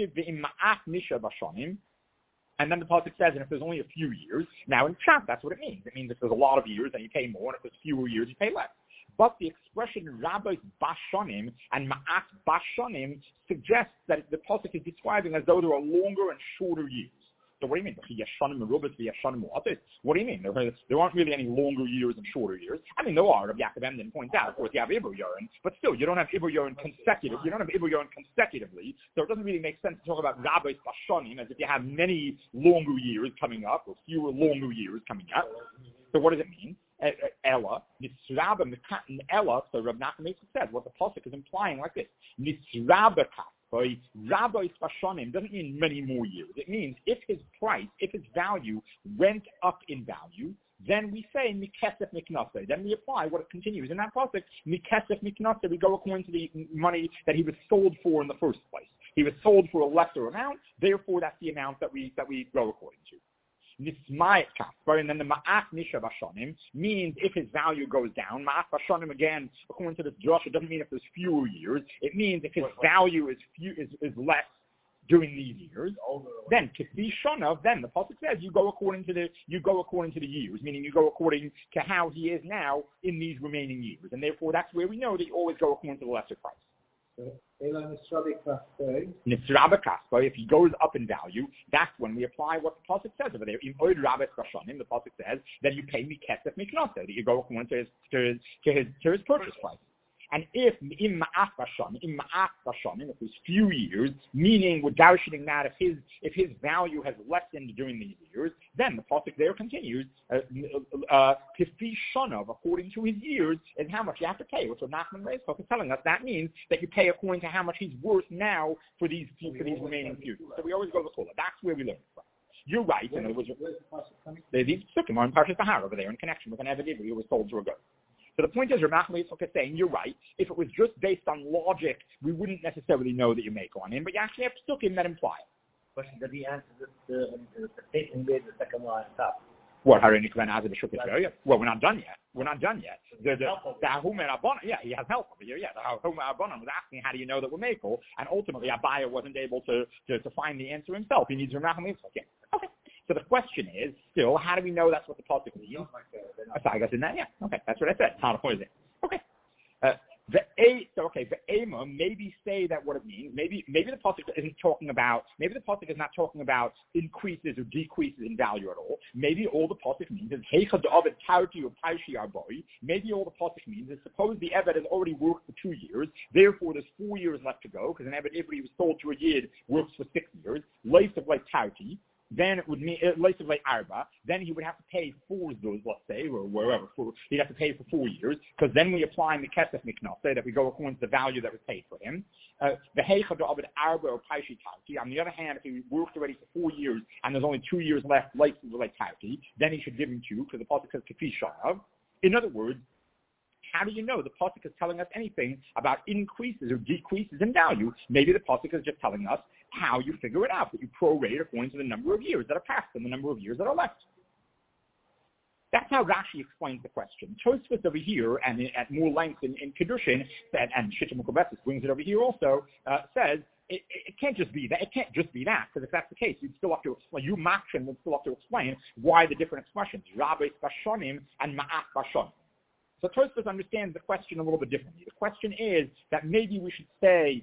And then the pasuk says, and if there's only a few years, now in Pshat, that's what it means. It means if there's a lot of years, then you pay more, and if there's fewer years, you pay less. But the expression rabbis bashonim and ma'at bashonim suggests that the pasuk is describing as though there are longer and shorter years. So what do you mean? What do you mean? There, there aren't really any longer years and shorter years. I mean, there are. Rabbi Yaakov Emden points out, of course, you have Iber Yorin, but still, you don't have Iber Yorin consecutive. You don't have Iber Yorin consecutively, so it doesn't really make sense to talk about rabbis bashonim as if you have many longer years coming up or fewer longer years coming up. So what does it mean? Ella, Nisraba, Ella, so Rabbi Nachman says, what the pasuk is implying like this. Nisraba by rabbis bashonim doesn't mean many more years. It means if his price, if his value went up in value, then we say mikesef miknase. Then we apply what it continues in that pasuk. Mikesef miknase. We go according to the money that he was sold for in the first place. He was sold for a lesser amount. Therefore, that's the amount that we that we go according to. Nismayet kasper, and then the ma'at nisha bashonim means if his value goes down. Ma'at bashonim, again, according to this drush, it doesn't mean if there's fewer years. It means if his value is few, is, is less during these years. Then kifi shonav, then the pasuk says you go according to the you go according to the years, meaning you go according to how he is now in these remaining years, and therefore that's where we know that you always go according to the lesser price. If he goes up in value, that's when we apply what the pasuk says over there. In oid rabbis bashonim, the pasuk says that you pay me kesef miknase, that you go according to his to his to his, to his purchase price. And if in ma'at bashonim, in ma'at bashonim, if there's few years, meaning we're doubting that if his if his value has lessened during these years, then the pasuk there continues kifi shonav, according to his years, is how much you have to pay. Which what Nachman Reis is telling us. That means that you pay according to how much he's worth now for these for these remaining few. So we always go to Kula. That's where we learn from. You're right. Where, and it was these psukim are in Parshas Tahar over there in connection with an Eved who was sold to a goat. So the point is, Rav Nachman is saying, you're right. If it was just based on logic, we wouldn't necessarily know that you make on him, but you actually have psukim that imply it. Question, did he answer this, the, the statement made the second line on top? What, Harini Kven Azad Shukis area? Well, we're not done yet. We're not done yet. The, the, the Ahumer Abona, yeah, he has help over here. Yeah, the Ahumer Abona was asking, how do you know that we're Makel? And ultimately, Abaya wasn't able to, to, to find the answer himself. He needs Rav Nachman. Okay. Okay. So the question is, still, how do we know that's what the pasuk means? I guess in that, yeah. Okay, that's what I said. How is it? Okay. Uh, The a so okay, the ema maybe say that what it means. Maybe maybe the pasuk isn't talking about. Maybe the pasuk is not talking about increases or decreases in value at all. Maybe all the pasuk means is heichad ovid tarti or paishi arboi. Maybe all the pasuk means is suppose the evet has already worked for two years. Therefore, there's four years left to go because an evet if he was sold to a yid works for six years. Life of like tarti. Then it would mean, at least like Arba, then he would have to pay four those, let's say, or wherever, for, he'd have to pay for four years, because then we apply the Kesef Miknase, that we go according to the value that was paid for him. Uh, the Heichad of an Arba or Paishi Tauti. On the other hand, if he worked already for four years, and there's only two years left, like, like Tauti, then he should give him two, because the Pasuk says Kafi Shanav. In other words, how do you know the pasuk is telling us anything about increases or decreases in value? Maybe the pasuk is just telling us how you figure it out, that you prorate according to the number of years that are passed and the number of years that are left. That's how Rashi explains the question. Tosfos over here, and at more length in, in Kedushin, and, and Shittim Kobesis brings it over here also, uh, says it, it can't just be that. It can't just be that, because if that's the case, you'd still have to explain. You Makshin would still have to explain why the different expressions, Rabbeis Bashonim and Ma'at Bashonim. So Tosfos understands the question a little bit differently. The question is that maybe we should say,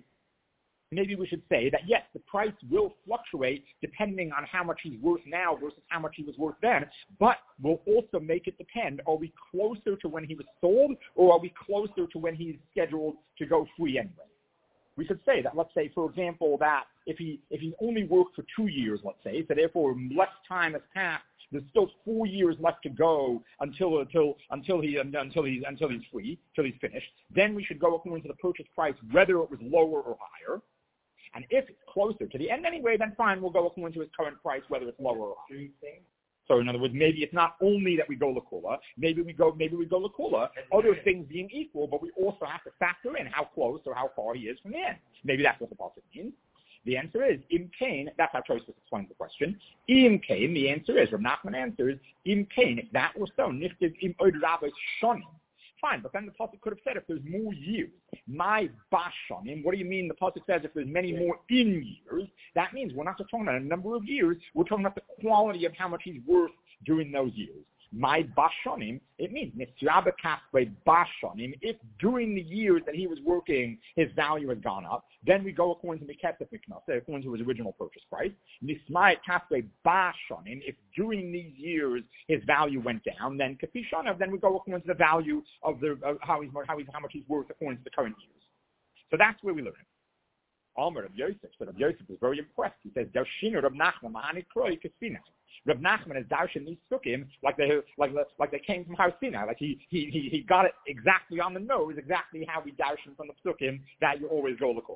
maybe we should say that yes, the price will fluctuate depending on how much he's worth now versus how much he was worth then, but we'll also make it depend, are we closer to when he was sold or are we closer to when he's scheduled to go free anyway? We could say that, let's say, for example, that if he if he's only worked for two years, let's say, so therefore less time has passed, there's still four years left to go until until until he until he's until he's free, until he's finished. Then we should go according to the purchase price, whether it was lower or higher. And if it's closer to the end anyway, then fine, we'll go according to his current price, whether it's lower or higher. So in other words, maybe it's not only that we go Lakula, maybe we go maybe we go Lakula, other things being equal, but we also have to factor in how close or how far he is from the end. Maybe that's what the pasuk means. The answer is, Im Kain, that's how Tosfos explains the question. Im Kain, the answer is, Rav Nachman answers, Im Kain, if that were so, Niftiv Im Od Rabbeis Shonim. Fine, but then the pasuk could have said if there's more years, my bashonim. What do you mean? The pasuk says if there's many more in years. That means we're not just talking about a number of years. We're talking about the quality of how much he's worth during those years. My bashonim. It means nisrabekas bashonim. If during the years that he was working, his value has gone up, then we go according to Miketef Miknase, according to his original purchase price. Nismai kasbe bashonim. If during these years his value went down, then kafi shanav. Then we go according to the value of the of how he's how he's how much he's worth according to the current years. So that's where we learn it. Almer of Yosef, so Rav Yosef was very impressed. He says, "Darshinu Rav Nachman mahani kroi kasina." Rav Nachman is darshan these sukkim like they like like they came from Har Sinai. Like he he he he got it exactly on the nose, exactly how we darshan from the sukkim that you always go l'kola.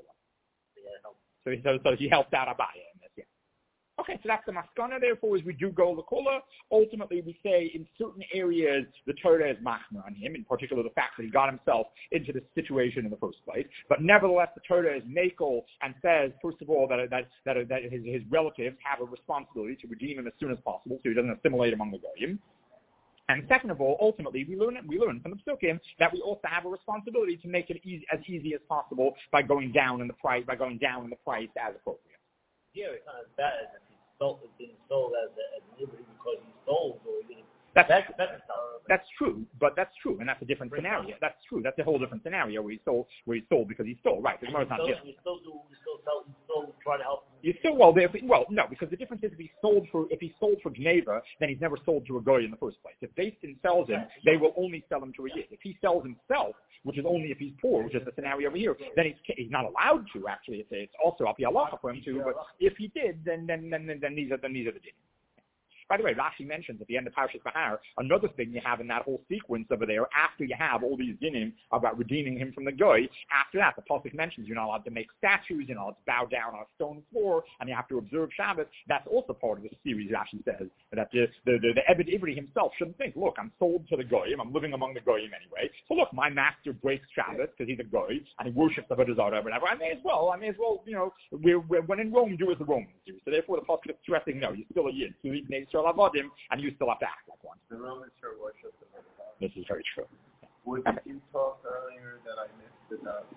So he so, so he helped out Abaya in this. Yeah. Okay, so that's the maskana. Therefore, as we do go l'kola, ultimately we say in certain areas the Torah is machmer on him, in particular the fact that he got himself into this situation in the first place. But nevertheless, the Torah is makel and says, first of all, that that that, that his, his relatives have a responsibility to redeem him as soon as possible, so he doesn't assimilate among the goyim. And second of all, ultimately, we learn we learn from the psukim that we also have a responsibility to make it easy, as easy as possible by going down in the price, by going down in the price as appropriate. Yeah, it's not as bad as if he's sold, it's being sold as a, as liberty because he's sold or he didn't. That's, that's, that's, that's true, but that's true, and that's a different scenario. That's true. That's a whole different scenario where he sold, where he sold because he stole. Right? The Gemara's not here. You still do. You still sell. You still try to help him. You still well, if, well, no, because the difference is if he sold for if he sold for Geneva, then he's never sold to a goy in the first place. If Basin sells him, they will only sell him to a yid. If he sells himself, which is only if he's poor, which is the scenario over here, then he's he's not allowed to. Actually, it's, it's also up the halacha for him to. But if he did, then then then then, then these are then these are the dinim. By the way, Rashi mentions at the end of Parshas Bahar, another thing you have in that whole sequence over there, after you have all these dinim about redeeming him from the goy, after that, the pasuk mentions you're not allowed to make statues, you're not allowed to bow down on a stone floor, and you have to observe Shabbat. That's also part of the series, Rashi says, that the the, the, the Ebed Ivri himself shouldn't think, look, I'm sold to the goyim, I'm living among the goyim anyway, so look, my master breaks Shabbat because he's a goy, and he worships the Avodah Zarah or whatever, I may as well, I may as well, you know, we're, we're, when in Rome, do as the Romans do. So therefore, the pasuk is stressing, no, you're still a yid, so you need to avodim, and you still have to act like one. The Romans sure worship the Avodah Zarah. This is very true. Would okay. you talk earlier that I missed the uh,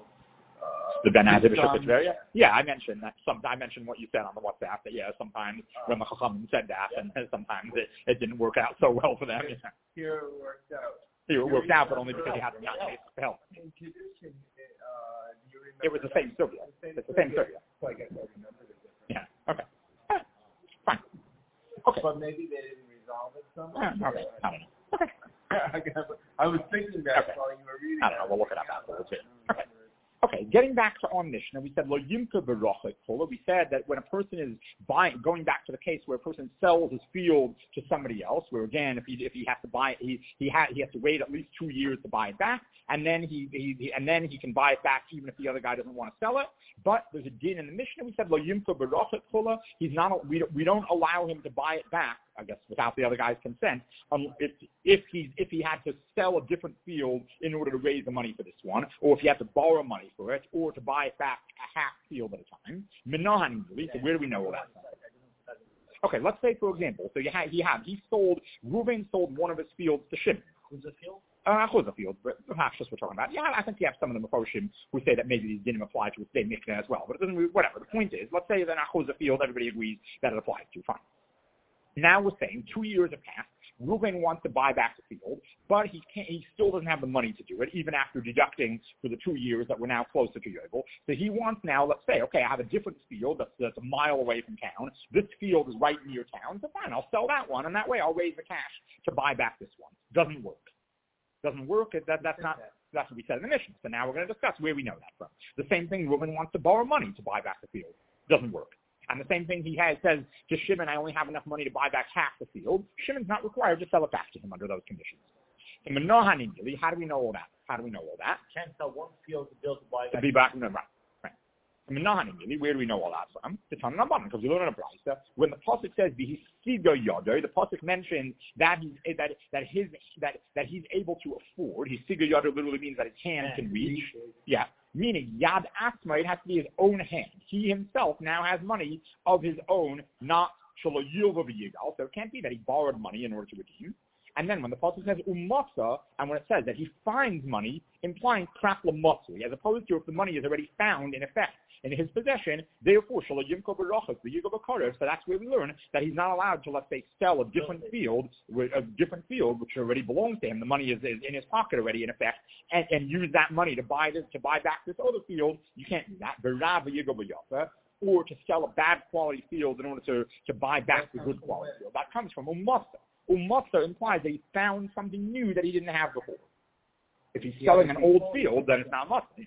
the Ben Azir Bishop of Tveria? Yeah, I mentioned that. Some I mentioned what you said on the WhatsApp. That yeah, sometimes uh, when the Chachamim said that, yeah. and sometimes it, it didn't work out so well for them. Yeah. Here it worked out. He worked out, but only because he had not to help. In Kedushin, uh, do you remember It was the same Sugya. It's the same Sugya. So I guess I remember the difference. Yeah. Okay. Right. Fine. Okay. But maybe they didn't resolve it somehow. Yeah, okay. I don't know. Okay. I was thinking that Okay. while you were reading. I don't know. We'll look it up afterwards. Okay. Okay, getting back to our Mishnah, we said lo yimka b'rochek kola. We said that when a person is buying, going back to the case where a person sells his field to somebody else, where again, if he if he has to buy, he he ha, he has to wait at least two years to buy it back, and then he, he, he and then he can buy it back even if the other guy doesn't want to sell it. But there's a din in the Mishnah. We said lo yimka b'rochek kola. He's not. We we don't allow him to buy it back, I guess, without the other guy's consent. Um, if if he if he had to sell a different field in order to raise the money for this one, or if he had to borrow money for it, or to buy it back a half field at a time. Minahan, so where do we know all that? Okay, let's say for example, so you had, he had he sold Reuven sold one of his fields to Shimon. Who's the field? Uh, Chuza field, but perhaps just we're talking about. Yeah, I think you have some of the Mephoshim who say that maybe these didn't apply to a state Mishnah as well, but it doesn't. Whatever. The point is, let's say that a Chuza field, everybody agrees that it applies to. Fine. Now we're saying two years have passed. Reuven wants to buy back the field, but he can't, he still doesn't have the money to do it, even after deducting for the two years that we're now closer to Yovel. So he wants now, let's say, okay, I have a different field that's, that's a mile away from town. This field is right near town, so fine, I'll sell that one, and that way I'll raise the cash to buy back this one. Doesn't work. Doesn't work. That, that's not, that's what we said in the Mishnah. So now we're going to discuss where we know that from. The same thing, Reuven wants to borrow money to buy back the field. Doesn't work. And the same thing he has says to Shimon, I only have enough money to buy back half the field. Shimon's not required to sell it back to him under those conditions. In Menohanim, how do we know all that? How do we know all that? Can't sell one field to build to buy To be back, no, right. right. In Menohanim, where do we know all that from? It's on Rabbanan, because we learn in a Brisa. When the pasuk says V'hisigo yodo, the pasuk mentions that he's that that his that that he's able to afford. Hisigo yodo literally means that his hand can reach. Yeah. Meaning, Yad Asma, it has to be his own hand. He himself now has money of his own, not Shalo Yilva V'yigal. So it can't be that he borrowed money in order to redeem. And then when the pasuk says Umotza, and when it says that he finds money, implying Krafla Motzui, as opposed to if the money is already found in effect in his possession, therefore Shalo Yimko Barachas, the Yigal Bakarev. So that's where we learn that he's not allowed to, let's say, sell a different field, a different field which already belongs to him. The money is, is in his pocket already in effect, and, and use that money to buy this, to buy back this other field. You can't do that. Barav Yigal Bayafa. Or to sell a bad quality field in order to, to buy back the good quality field. That comes from Umotza. Umotza implies that he found something new that he didn't have before. If he's selling an old field, then it's not Motza.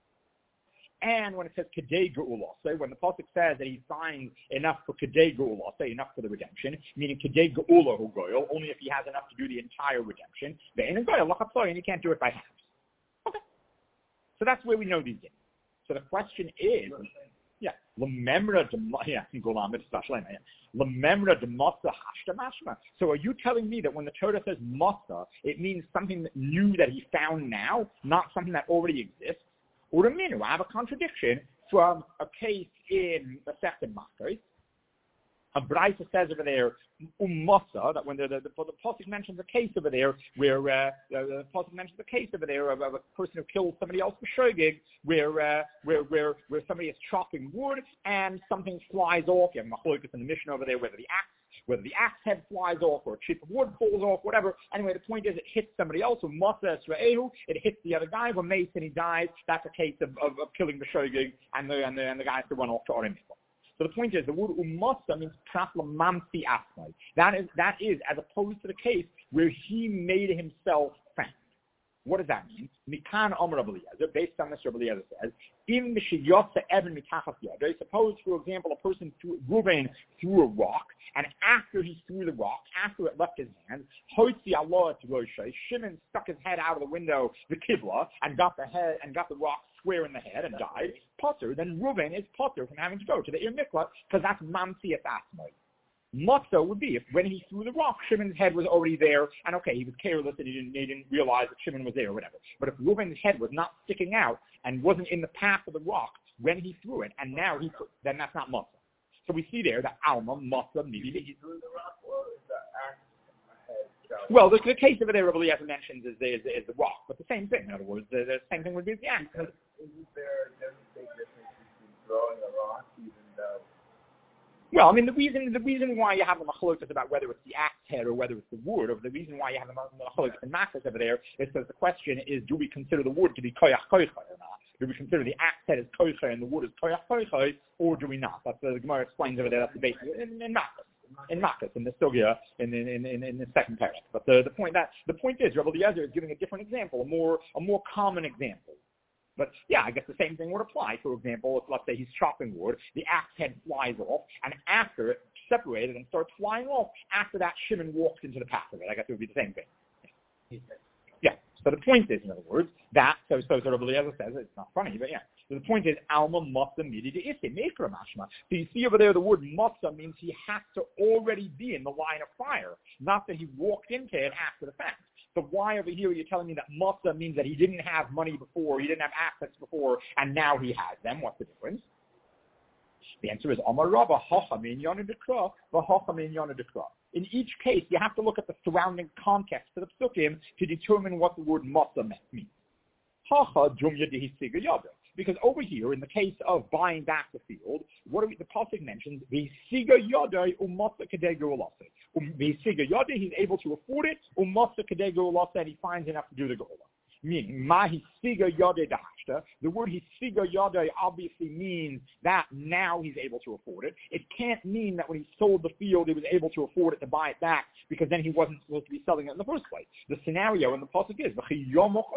And when it says Kedei Ge'ulah, so when the pasuk says that he finds enough for Kedei Ge'ulah, say enough for the redemption, meaning Kedei Ge'ulah hu goyel, only if he has enough to do the entire redemption, then in goyel lachatzoy, and he can't do it by halves. Okay. So that's where we know these things. So the question is, yeah, lememra de yeah, golam it's yeah. Lememra de masa hashta mashma. So are you telling me that when the Torah says masa, it means something new that he found now, not something that already exists? Or a minu, I have a contradiction from a case in the Sefton Makkos. A Brisa says over there, ummasa, that when the, the, the, the pasuk mentions a case over there where uh, the, the pasuk mentions a case over there of, of a person who killed somebody else for shogeg, where, uh, where where where somebody is chopping wood and something flies off. You have machlokas in the Mishnah over there, whether the axe whether the axe head flies off or a chip of wood falls off, whatever. Anyway, the point is it hits somebody else. Ummasa esra'ehu, it hits the other guy. When Mason he dies, that's a case of, of, of killing the shogeg, and the and the and the guy has to run off to Orim. So the point is, the word umasa means prafla mamsi asmai. That is, that is, as opposed to the case where he made himself found. What does that mean? Mikan Omer Rabbi Eliezer, based on this, Rabbi Eliezer says, in Mishiyotza Eben Mitachas Yadai, suppose, for example, a person threw, Reuven threw a rock, and after he threw the rock, after it left his hand, Hoitzi Allah to Roshai, Shimon stuck his head out of the window, the Kibla, and got the head, and got the rock square in the head and died, Potter, then Reuven is Potter from having to go to the Ir Mikla, because that's Mamsi Asmai. Motzo would be if when he threw the rock, Shimon's head was already there, and okay, he was careless and he didn't, he didn't realize that Shimon was there or whatever. But if Reuven's head was not sticking out and wasn't in the path of the rock when he threw it, and now he threw, then that's not Motzo. So we see there that Alma, Motzo, maybe he threw the rock, or is the axe? Well, the, the case over there, Rabbi Eliezer mentions is the, is, the, is the rock, but the same thing. In other words, the, the same thing would be the axe. Isn't there a big difference between throwing a rock, even though Well, I mean, the reason the reason why you have the machlokas about whether it's the axe head or whether it's the wood, or the reason why you have the machlokas and machlokas over there is because the question is, do we consider the wood to be koyach koycha or not? Do we consider the axe head as koycha and the wood as koyach koycha, or do we not? That's the Gemara explains over there. That's the basis in, in machlokas, in machlokas, in the sugya, in in, in in the second paragraph. But the the point that the point is, Rabbi Eliezer is giving a different example, a more a more common example. But yeah, I guess the same thing would apply. For example, if let's say he's chopping wood, the axe head flies off, and after it separated and starts flying off, after that Shimon walks into the path of it. I guess it would be the same thing. Yeah. So the point is, in other words, that so so sort of Eliezer says it's not funny, but yeah. So the point is, Alma Masa Midi de Isse, Mekra Mashma. So you see over there the word Masa means he has to already be in the line of fire, not that he walked into it after the fact. So why over here are you telling me that Masa means that he didn't have money before, he didn't have assets before, and now he has them? What's the difference? The answer is Amar Rabba, Hachamin Yana Dekra, Vahachamin Yana Dekra. In each case, you have to look at the surrounding context of the psukim to determine what the word Masa means. Hacha Jumya Dehisiga Yada. Because over here, in the case of buying back the field, what do we, the pasuk mentions, V'siga Yada Umasa Kadega Ulasa. V'siga Yada, he's able to afford it, Umasa Kadega Ulasa, and he finds enough to do the gola. Meaning, Mahi Siga Yada Dahashta, the word Hisiga Yada obviously means that now he's able to afford it. It can't mean that when he sold the field, he was able to afford it to buy it back, because then he wasn't supposed to be selling it in the first place. The scenario in the pasuk is, he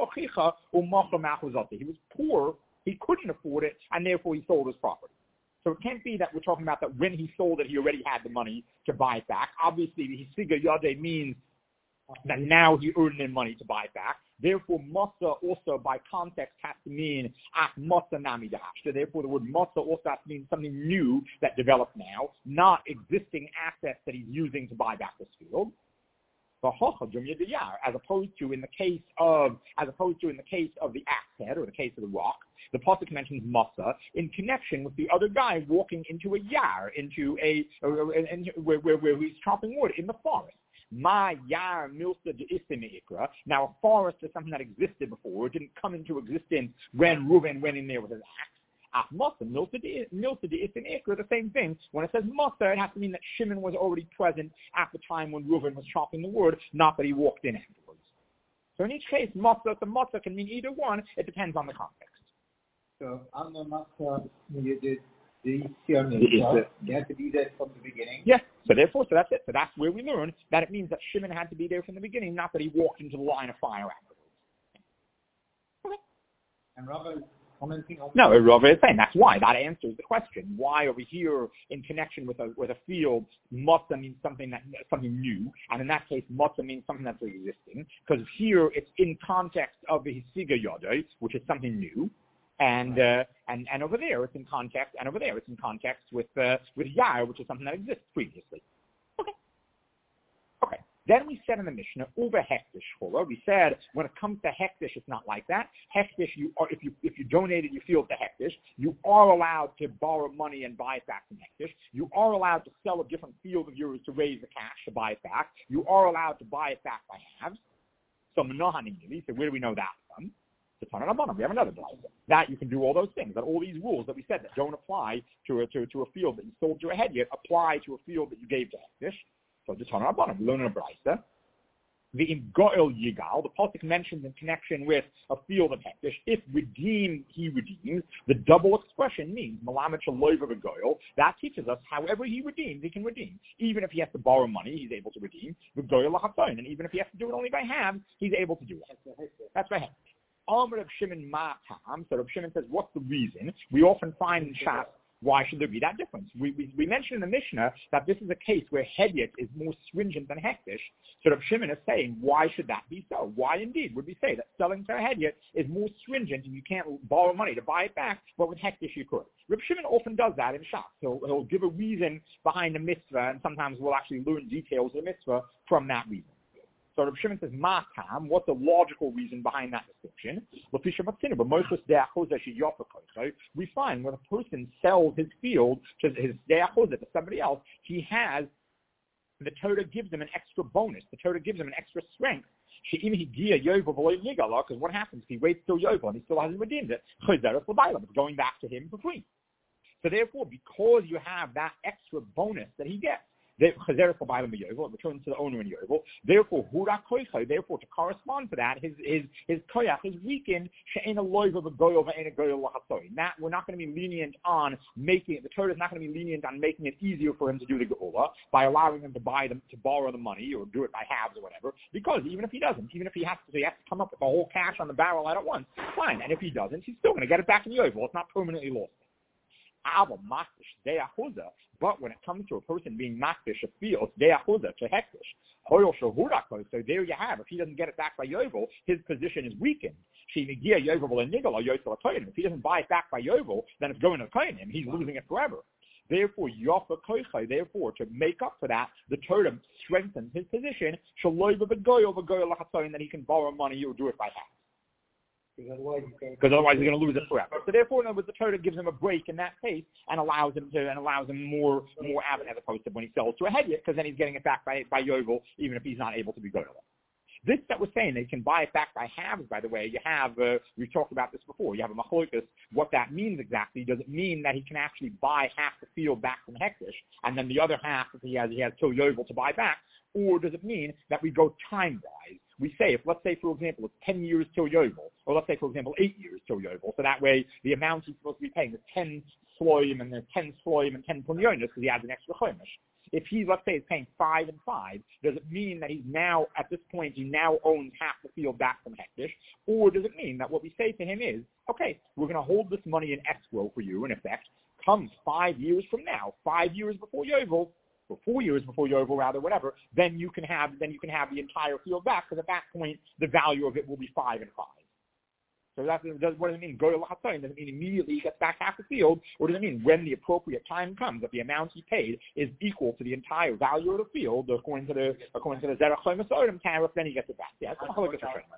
was poor, he couldn't afford it, and therefore he sold his property. So it can't be that we're talking about that when he sold it, he already had the money to buy it back. Obviously, the Hisiga Yade means that now he earned in money to buy it back. Therefore, Masa also, by context, has to mean Ach Masa Nami Dahashta. Therefore, the word Masa also has to mean something new that developed now, not existing assets that he's using to buy back this field. As opposed to in the case of, as opposed to in the case of the axe head or the case of the rock, the pasuk mentions Masa in connection with the other guy walking into a yar, into a, uh, into, where, where, where he's chopping wood in the forest. Ma yar milsa de ikra. Now, a forest is something that existed before. It didn't come into existence when Reuven went in there with his axe. Ah, Masa, milsa de ikra, the same thing. When it says Masa, it has to mean that Shimon was already present at the time when Reuven was chopping the wood, not that he walked in afterwards. So in each case, Masa to Masa can mean either one. It depends on the context. So, on the Masa, you did the Sion, you had to be there from the beginning. Yes. So therefore, so that's it. So that's where we learn that it means that Shimon had to be there from the beginning, not that he walked into the line of fire afterwards. Okay. And Rabbi commenting on No, Rabbi is saying that's why. That answers the question. Why over here, in connection with a with a field, Masa means something that something new, and in that case, Masa means something that's existing. Because here it's in context of the Hisiga Yodai, which is something new. And uh, and and over there it's in context, and over there it's in context with uh, with Yar, which is something that exists previously. Okay. Okay. Then we said in the Mishnah, over hektish chola. We said when it comes to hektish, it's not like that. Hektish, you are if you if you donated your field to hektish, you are allowed to borrow money and buy it back from hektish. You are allowed to sell a different field of yours to raise the cash to buy it back. You are allowed to buy it back by halves. So menohanimili. So where do we know that from? We have another blessing. That you can do all those things. That all these rules that we said that don't apply to a, to, to a field that you sold to a head yet apply to a field that you gave to hektish. So the Tanah Rabbanan, we learn in a brayta. The Imgoel Yigal, the pasuk mentions in connection with a field of hektish, if redeemed, he redeems. The double expression means Malamet Shaloiva V'Goel. That teaches us however he redeems, he can redeem. Even if he has to borrow money, he's able to redeem. V'Goel L'Chatzon, and even if he has to do it only by halves, he's able to do it. That's by halves. Amr Reb Shimon Ma'atam. So Reb Shimon says, what's the reason? We often find in Shas, why should there be that difference? We, we, we mentioned in the Mishnah that this is a case where Hedyot is more stringent than Hektish. So Reb Shimon is saying, why should that be so? Why indeed would we say that selling to a Hedyot is more stringent and you can't borrow money to buy it back, but with Hektish you could? Reb Shimon often does that in Shas. He'll, he'll give a reason behind the mitzvah, and sometimes we'll actually learn details of the mitzvah from that reason. So Reb Shimon says, Ma'atam, what's the logical reason behind that distinction? We find when a person sells his field to his de'achoza to somebody else, he has, the Torah gives him an extra bonus. The Torah gives him an extra strength. Because what happens if he waits till Yovel and he still hasn't redeemed it? It's going back to him for free. So therefore, because you have that extra bonus that he gets, it returns to the owner in Yovel. Therefore, hura koicha, therefore, to correspond to that, his his his koyach is weakened. She'ena loiva v'goyel v'ena goyel lahasoy. That we're not going to be lenient on making the Torah is not going to be lenient on making it easier for him to do the geula by allowing him to buy them to borrow the money or do it by halves or whatever. Because even if he doesn't, even if he has to, he has to come up with the whole cash on the barrel all at once, fine. And if he doesn't, he's still going to get it back in Yovel. It's not permanently lost. But when it comes to a person being makdish a field, to hektish, so there you have. If he doesn't get it back by Yovel, his position is weakened. If he doesn't buy it back by Yovel, then it's going to Kohanim. He's losing it forever. Therefore, therefore, to make up for that, the Torah strengthens his position. That he can borrow money or do it by half. Because otherwise, because otherwise he's going to lose it forever. So therefore, in other words, the Torah gives him a break in that case and allows him to and allows him more more avid as opposed to when he sells to a hedyot, because then he's getting it back by by Yovel, even if he's not able to be good at it. This that we're saying they can buy it back by halves. By the way, you have uh, we've talked about this before. You have a machlokas. What that means exactly? Does it mean that he can actually buy half the field back from hektish, and then the other half, if he has he has till Yovel to buy back, or does it mean that we go time wise? We say, if let's say, for example, it's ten years till Yovel, or let's say, for example, eight years till Yovel, so that way the amount he's supposed to be paying is ten sloim, and there's ten sloim and ten punyonis, because he adds an extra chomish. If he, let's say, is paying five and five, does it mean that he's now, at this point, he now owns half the field back from hektish, or does it mean that what we say to him is, okay, we're going to hold this money in escrow for you, in effect, comes five years from now, five years before Yovel, or four years before Yovel, rather, whatever, then you can have then you can have the entire field back, because at that point the value of it will be five and five. So that does what does it mean? Go to Lachatzon. Does it mean immediately he gets back half the field, or does it mean when the appropriate time comes that the amount he paid is equal to the entire value of the field, according to the according to the Zerach Choymas tariff, then he gets it back? Yeah, that's how it gets it.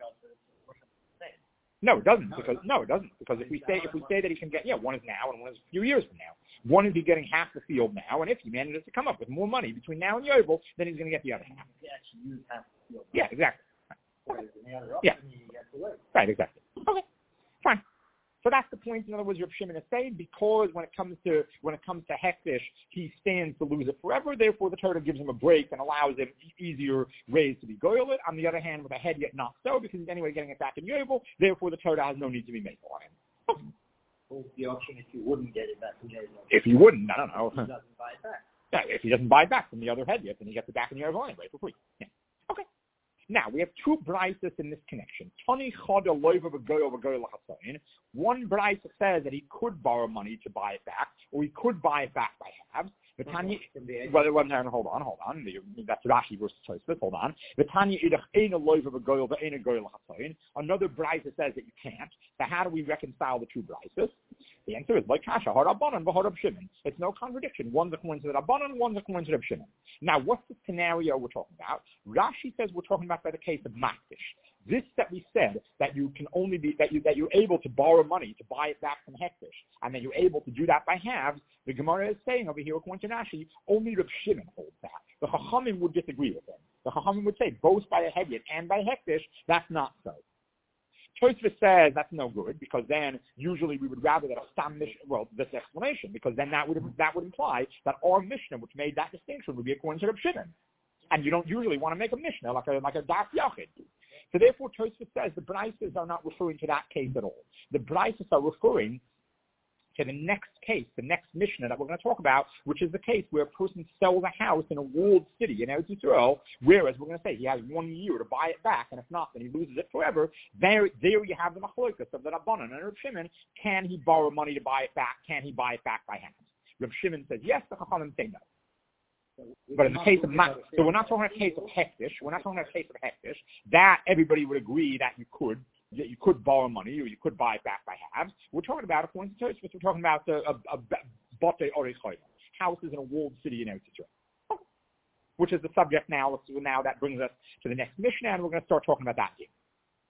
No, it doesn't. Because no, it doesn't. Because if we say if we say that he can get yeah, one is now and one is a few years from now. One is he getting half the field now, and if he manages to come up with more money between now and Yovel, then he's going to get the other half. He actually used half the field. Yeah, exactly. Whereas in the other yeah. option, he gets away. Right, exactly. Okay, fine. So that's the point. In other words, Reb Shimon is saying because when it comes to when it comes to hektish, he stands to lose it forever. Therefore, the Torah gives him a break and allows him easier ways to be goyel it. On the other hand, with a hedyot, not so, because he's anyway getting it back in Yovel. Therefore, the Torah has no need to be made on him. Okay. What's the option if you wouldn't get it back from Yovel? If you wouldn't, I don't know. If he doesn't buy it back. Yeah, if he doesn't buy it back from the other hedyot, then he gets it back in Yovel anyway for free. Yeah. Okay. Now, we have two brises in this connection. Tani chada loiva v'goyel v'goyel lachatzon. One brise says that he could borrow money to buy it back, or he could buy it back by halves. The Tanya, well, one hand, hold on, hold on. That's Rashi versus Tosfos. Hold on. The Tanya idach eina loiva v'goyel v'eina goyel lachatzon. Another brise says that you can't. So how do we reconcile the two brises? The answer is like kasha harabanan v'harab Shimon. It's no contradiction. One's a coincidence of Rabbanan, one's a coincidence of Shimon. Now, what's the scenario we're talking about? Rashi says we're talking about by the case of makdish. This that we said that you can only be that you that you're able to borrow money to buy it back from hektish, and that you're able to do that by halves. The Gemara is saying over here, according to Rashi, only Reb Shimon holds that. The Chachamim would disagree with him. The Chachamim would say both by a hedyot and by hektish, that's not so. Tosfos says that's no good, because then usually we would rather that a stam Mishnah, well, this explanation, because then that would that would imply that our Mishnah, which made that distinction, would be according to Reb Shimon, and you don't usually want to make a Mishnah like a like a Das Yachid. So therefore, Tosfos says the brises are not referring to that case at all. The brises are referring to the next case, the next Mishnah that we're going to talk about, which is the case where a person sells a house in a walled city in Eretz Yisrael, whereas we're going to say he has one year to buy it back, and if not, then he loses it forever. There, there you have the machlokas of the Rabbanan and Reb Shimon. Can he borrow money to buy it back? Can he buy it back by hand? Reb Shimon says yes. The Chachamim say no. But in the case of Ma- so we're not talking about a case of hektish. We're not talking about a case of hektish. That everybody would agree that you could. That you could borrow money or you could buy it back by halves. We're talking about, according to Tosfos, we're talking about a, a, a bote orei choyim, houses in a walled city in Eretz Yisrael, which is the subject now. So now that brings us to the next Mishnah, and we're going to start talking about that here.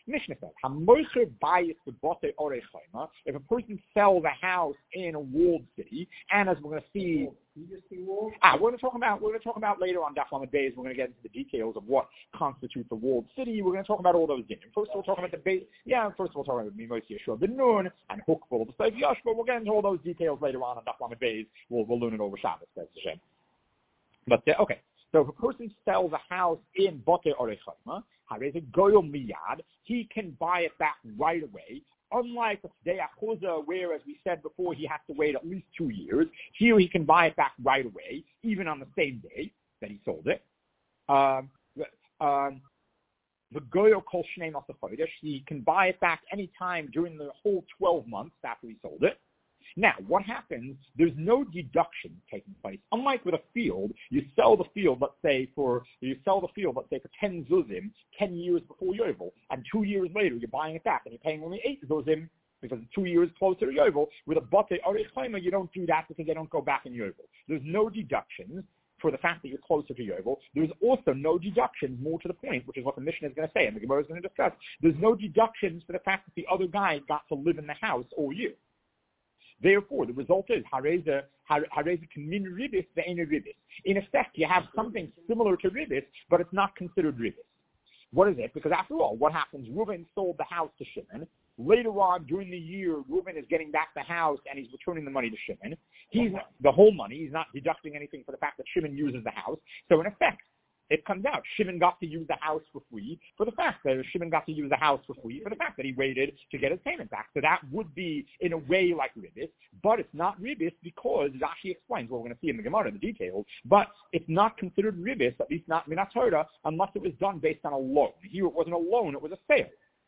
Mishnah says, "Hamoicher bayis b'bote orei chayma." If a person sells a house in a walled city, and as we're going to see, ah, we're going to talk about we're going to talk about later on Daf Lamed Beis. We're going to get into the details of what constitutes a walled city. We're going to talk about all those things. First, we'll talk about the base. Yeah, first we'll talk about Mimos Yeshua ben Nun and Hukful the Seif Yashba. We'll get into all those details later on on Daf Lamed Beis. We'll we'll learn it over Shabbos. That's the shame. But uh, okay. So if a person sells a house in Bote Orei Chayma, Harei Goyel Miyad, he can buy it back right away. Unlike a Sdei Achuza, where, as we said before, he has to wait at least two years. Here he can buy it back right away, even on the same day that he sold it. Um, um, the Goyel Kol Shnei Masa Chodesh, he can buy it back any time during the whole twelve months after he sold it. Now, what happens, there's no deduction taking place. Unlike with a field, you sell the field, let's say, for, you sell the field, let's say, for ten zuzim, ten years before Yovel, and two years later, you're buying it back, and you're paying only eight zuzim, because it's two years closer to Yovel. With a Bote Orei Chayma, you don't do that because they don't go back in Yovel. There's no deductions for the fact that you're closer to Yovel. There's also no deductions, more to the point, which is what the Mishnah is going to say, and the Gemara is going to discuss. There's no deductions for the fact that the other guy got to live in the house all year. Therefore, the result is hareza hareza kamin ribis ve'ena ribis. In effect, you have something similar to ribis, but it's not considered ribis. What is it? Because after all, what happens? Reuven sold the house to Shimon. Later on, during the year, Reuven is getting back the house and he's returning the money to Shimon. He's the whole money. He's not deducting anything for the fact that Shimon uses the house. So in effect, it comes out Shimon got to use the house for free for the fact that Shimon got to use the house for free for the fact that he waited to get his payment back. So that would be in a way like ribis, but it's not ribis because Rashi explains what we're going to see in the Gemara, the details. But it's not considered ribis, at least not Minat Torah, unless it was done based on a loan. Here it wasn't a loan; it was a sale.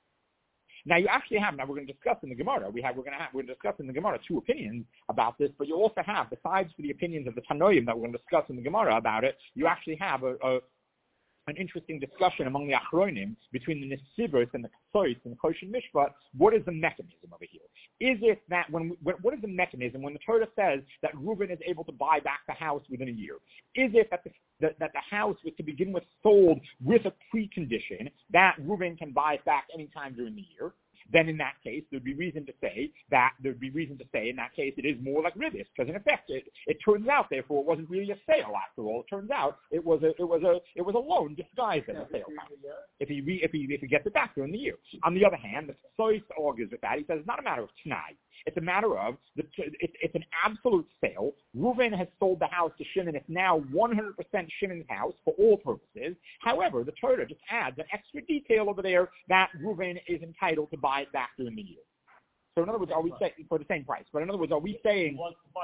Now you actually have, now we're going to discuss in the Gemara, we have, we're going to have, we're going to discuss in the Gemara two opinions about this, but you also have, besides for the opinions of the Tanoim that we're going to discuss in the Gemara about it, you actually have a, a an interesting discussion among the Achronim between the Nesivos and the Ksois and the Koshin Mishpat. What is the mechanism over here? Is it that when, we, what is the mechanism when the Torah says that Reuven is able to buy back the house within a year? Is it that the, that, that the house was to begin with sold with a precondition that Reuven can buy it back anytime during the year? Then in that case, there'd be reason to say that there'd be reason to say in that case it is more like ribis, because in effect it, it turns out therefore it wasn't really a sale after all. It turns out it was a it was a it was a loan disguised as a sale house. If he re, if he if he gets it back during the year. On the other hand, the Sois argues with that. He says it's not a matter of t'nai. It's a matter of the it's it's an absolute sale. Reuven has sold the house to Shimon. It's now one hundred percent Shimon's house for all purposes. However, the Torah just adds an extra detail over there that Reuven is entitled to buy it back during the year. So in other words, are we saying for the same price? But in other words, are we saying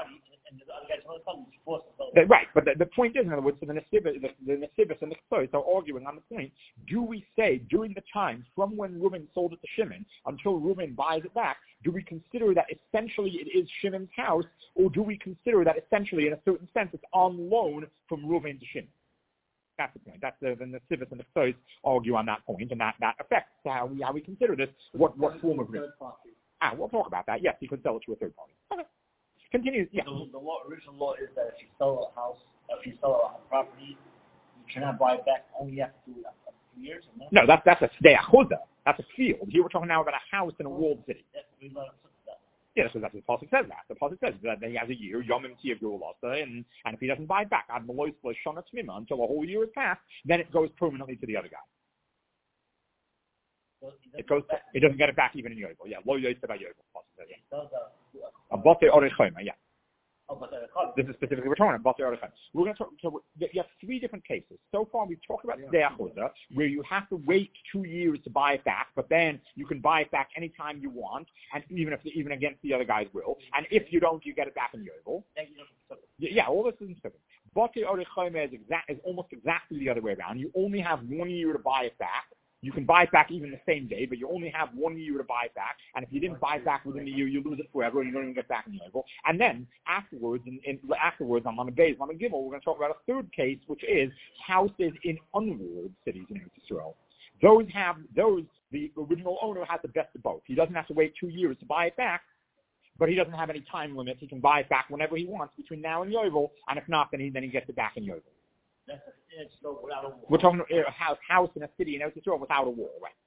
that, right? But the, the point is, in other words, so the Nesivos the, the Nesivos and the Ksois are arguing on the point. Do we say during the time from when Reuven sold it to Shimon until Reuven buys it back, do we consider that essentially it is Shimon's house, or do we consider that essentially, in a certain sense, it's on loan from Reuven to Shimon? That's the point. That's the, the Nesivos and the Ksois argue on that point, and that, that affects how we how we consider this. What what form of risk? Ah, we'll talk about that. Yes, you could sell it to a third party. Okay. Continues. Yeah. The, the law, original law is that if you sell a house, if you sell a property, you cannot buy it back only after two, after two years. Or no, that's that's a Sdei Achuza. That's a field. Here we're talking now about a house in a walled city. Yeah, so that's what the Pasuk says that. The Pasuk says that he has a year, Yomim Tiyav Gulasa, and and if he doesn't buy it back, Ad Malois Shana Tmima, until the whole year has passed, then it goes permanently to the other guy. So it goes. To, it doesn't get it back even in Yovel. Yeah, Lo Yosef Yovel. A Bote Orei Chayma. Yeah. Oh, but this is specifically we're talking about Bote Orei Chayma. We're going to talk. So you have three different cases. So far, we've talked about Sdei Achuza, where you have to wait two years to buy it back, but then you can buy it back anytime you want, and even if even against the other guy's will. And if you don't, you get it back in Yovel. Yeah, all this is in Sivin. Bote Orei Chayma is exact is almost exactly the other way around. You only have one year to buy it back. You can buy it back even the same day, but you only have one year to buy it back. And if you didn't buy it back within the year, you lose it forever, and you don't even get back in the level. And then afterwards, in, in, afterwards on Lamed Beis, Lamed Gimel, we're going to talk about a third case, which is houses in unwalled cities in Israel. Those have those. The original owner has the best of both. He doesn't have to wait two years to buy it back, but he doesn't have any time limits. He can buy it back whenever he wants between now and Yovel, and if not, then he then he gets it back in Yovel. That's a, it's no, without a wall. We're talking a house, house in a city in Eretz Yisrael without a wall, right?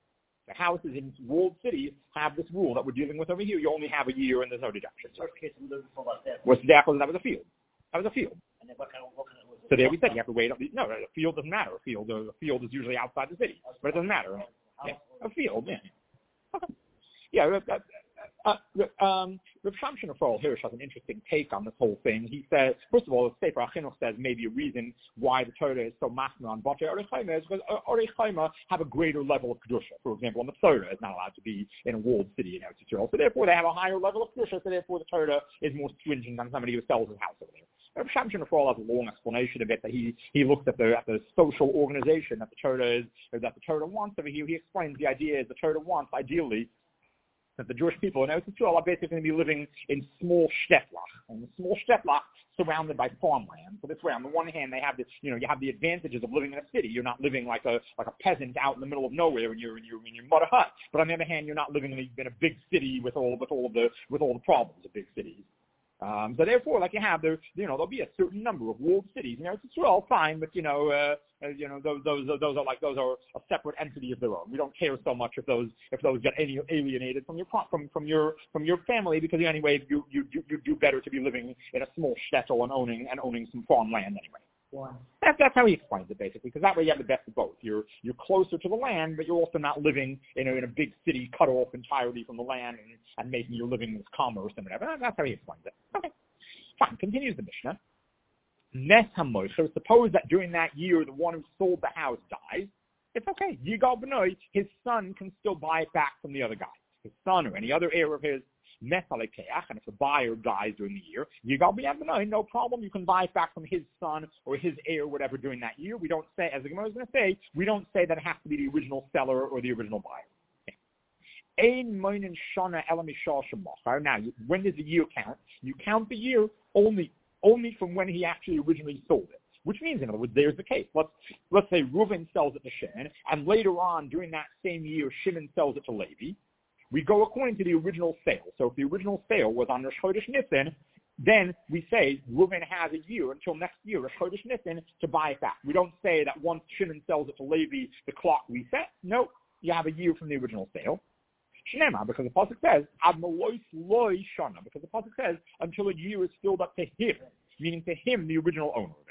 The houses in walled cities have this rule that we're dealing with over here. You only have a year and there's no deduction. Worst case, we live before about that. What's that? That was a field. That was a field. And then what kind of, what kind of, was it? So there we said you have to wait. Up the, no, a field doesn't matter. A field, a field is usually outside the city, but it doesn't matter. Yeah, a field, yeah. Okay. Yeah, uh, uh, um, Rav Shamshon Raphael Hirsch has an interesting take on this whole thing. He says, first of all, the Sefer HaChinuch says maybe a reason why the Torah is so machmir on Batei Orei Chaima is because Orei Chaima have a greater level of Kedusha. For example, the Torah is not allowed to be in a walled city in Eretz Yisrael, so therefore they have a higher level of Kedusha, so therefore the Torah is more stringent on somebody who sells his house over there. Rav Shamshon Raphael has a long explanation of it that he, he looks at the at the social organization that the Torah is, or that the Torah wants over here. He explains the idea is the Torah wants, ideally, that the Jewish people in Eretz Yisrael are basically going to be living in small shtetl, and small shtetl surrounded by farmland. So this way, on the one hand, they have this, you know, you have the advantages of living in a city. You're not living like a like a peasant out in the middle of nowhere in your in your in your mud hut. But on the other hand, you're not living in a, in a big city with all with all of the with all the problems of big cities. Um, so therefore, like you have there, you know, there'll be a certain number of walled cities. You know, it's all fine, but you know, uh, uh, you know, those those those are like those are a separate entity of their own. We don't care so much if those if those get any alienated from your from from your from your family, because anyway, you you you, you do better to be living in a small shtetl and owning and owning some farmland anyway. Why? That's that's how he explains it basically, because that way you have the best of both. You're you're closer to the land, but you're also not living in a, in a big city cut off entirely from the land and, and making your living as commerce and whatever. That's how he explains it. Okay, fine. Continues the Mishnah. Nes hamoicher. Suppose that during that year the one who sold the house dies. It's okay. Yigal b'noi, his son can still buy it back from the other guy. His son or any other heir of his. And if the buyer dies during the year, Yigal b'noi, no problem. You can buy it back from his son or his heir, whatever, during that year. We don't say, as the Gemara is going to say, we don't say that it has to be the original seller or the original buyer. Now, when does the year count? You count the year only only from when he actually originally sold it. Which means, in other words, there's the case. Let's let's say Reuven sells it to Shimon, and later on, during that same year, Shimon sells it to Levi. We go according to the original sale. So if the original sale was on Rosh Chodesh Nisan, then we say Reuven has a year until next year, Rosh Chodesh Nisan, to buy it back. We don't say that once Shimon sells it to Levi, the clock resets. No, you have a year from the original sale. Shnema, because the pasuk says Ad Malois Loi Shana, because the pasuk says until a year is filled up to him, meaning to him, the original owner of it.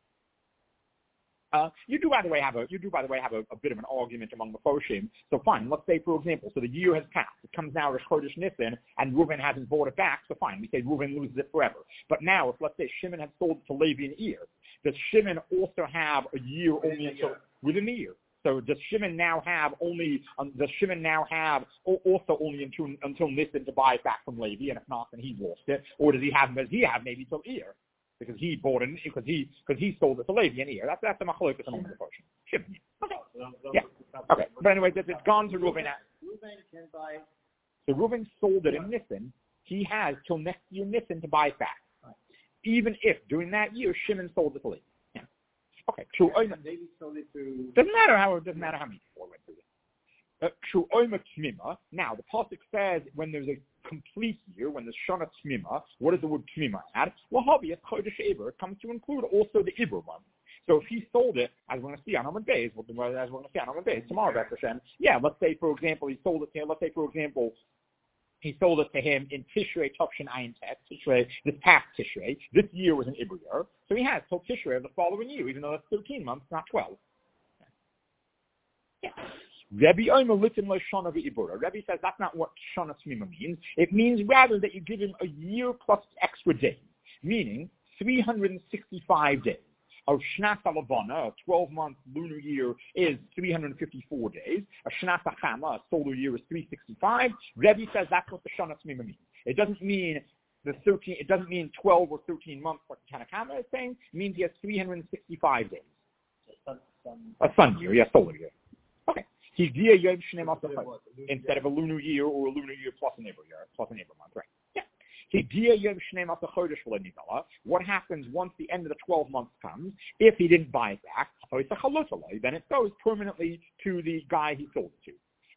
Uh, you do, by the way, have a you do, by the way, have a, a bit of an argument among the Foshim. So fine, let's say, for example, so the year has passed. It comes now to Chodesh Nisan, and Reuven hasn't bought it back. So fine, we say Reuven loses it forever. But now, if let's say Shimon had sold it to Levi in a year, does Shimon also have a year only until within the year? So does Shimon now have only um, does Shimon now have also only until until Nisan to buy it back from Levi, and if not, then he's lost it, or does he have does he have maybe till year? Because he bought it, because he because he sold it to Levi in a year. That's that's the machlokas among the portion. Shimon. Okay. Yeah. Okay. But anyway, it's gone to Reuven. Reuven can buy. So Reuven sold it in Nisan. He has till next year Nisan to buy it back, right. Even if during that year Shimon sold it to Levi. Yeah. Okay. True. Maybe sold it to. Doesn't matter how. It doesn't matter how many people went through it. True. Now the pasuk says when there's a complete year, when there's Shana Tmima, what does the word Tmima add? Well, Chodesh Eber, it comes to include also the Eber month. So if he sold it, as we're going to see on Amud Beis, as we're going to see on Amud Beis tomorrow, Beth Hashem, yeah, let's say, for example, he sold it to him, let's say, for example, he sold it to him in Tishrei Topshin Ayin Tet, Tishrei, this past Tishrei. This year was an Eber year. So he has till Tishrei of the following year, even though that's thirteen months, not twelve. Yeah. Rebbe Rebbe says that's not what Shana Tmima means. It means rather that you give him a year plus extra days, meaning three hundred sixty-five days. A Shnat HaLavana, a twelve-month lunar year, is three hundred fifty-four days. A Shnat HaChama, a solar year, is three hundred sixty-five. Rebbe says that's what the Shana Tmima means. It doesn't mean the thirteen. It doesn't mean twelve or thirteen months like the Tanakama is saying. It means he has three hundred sixty-five days. A sun year, yeah, solar year. Okay. Instead of a lunar year or a lunar year plus a neighbor year, plus a neighbor month, right? Yeah. What happens once the end of the twelve months comes? If he didn't buy it back, then it goes permanently to the guy he sold it to.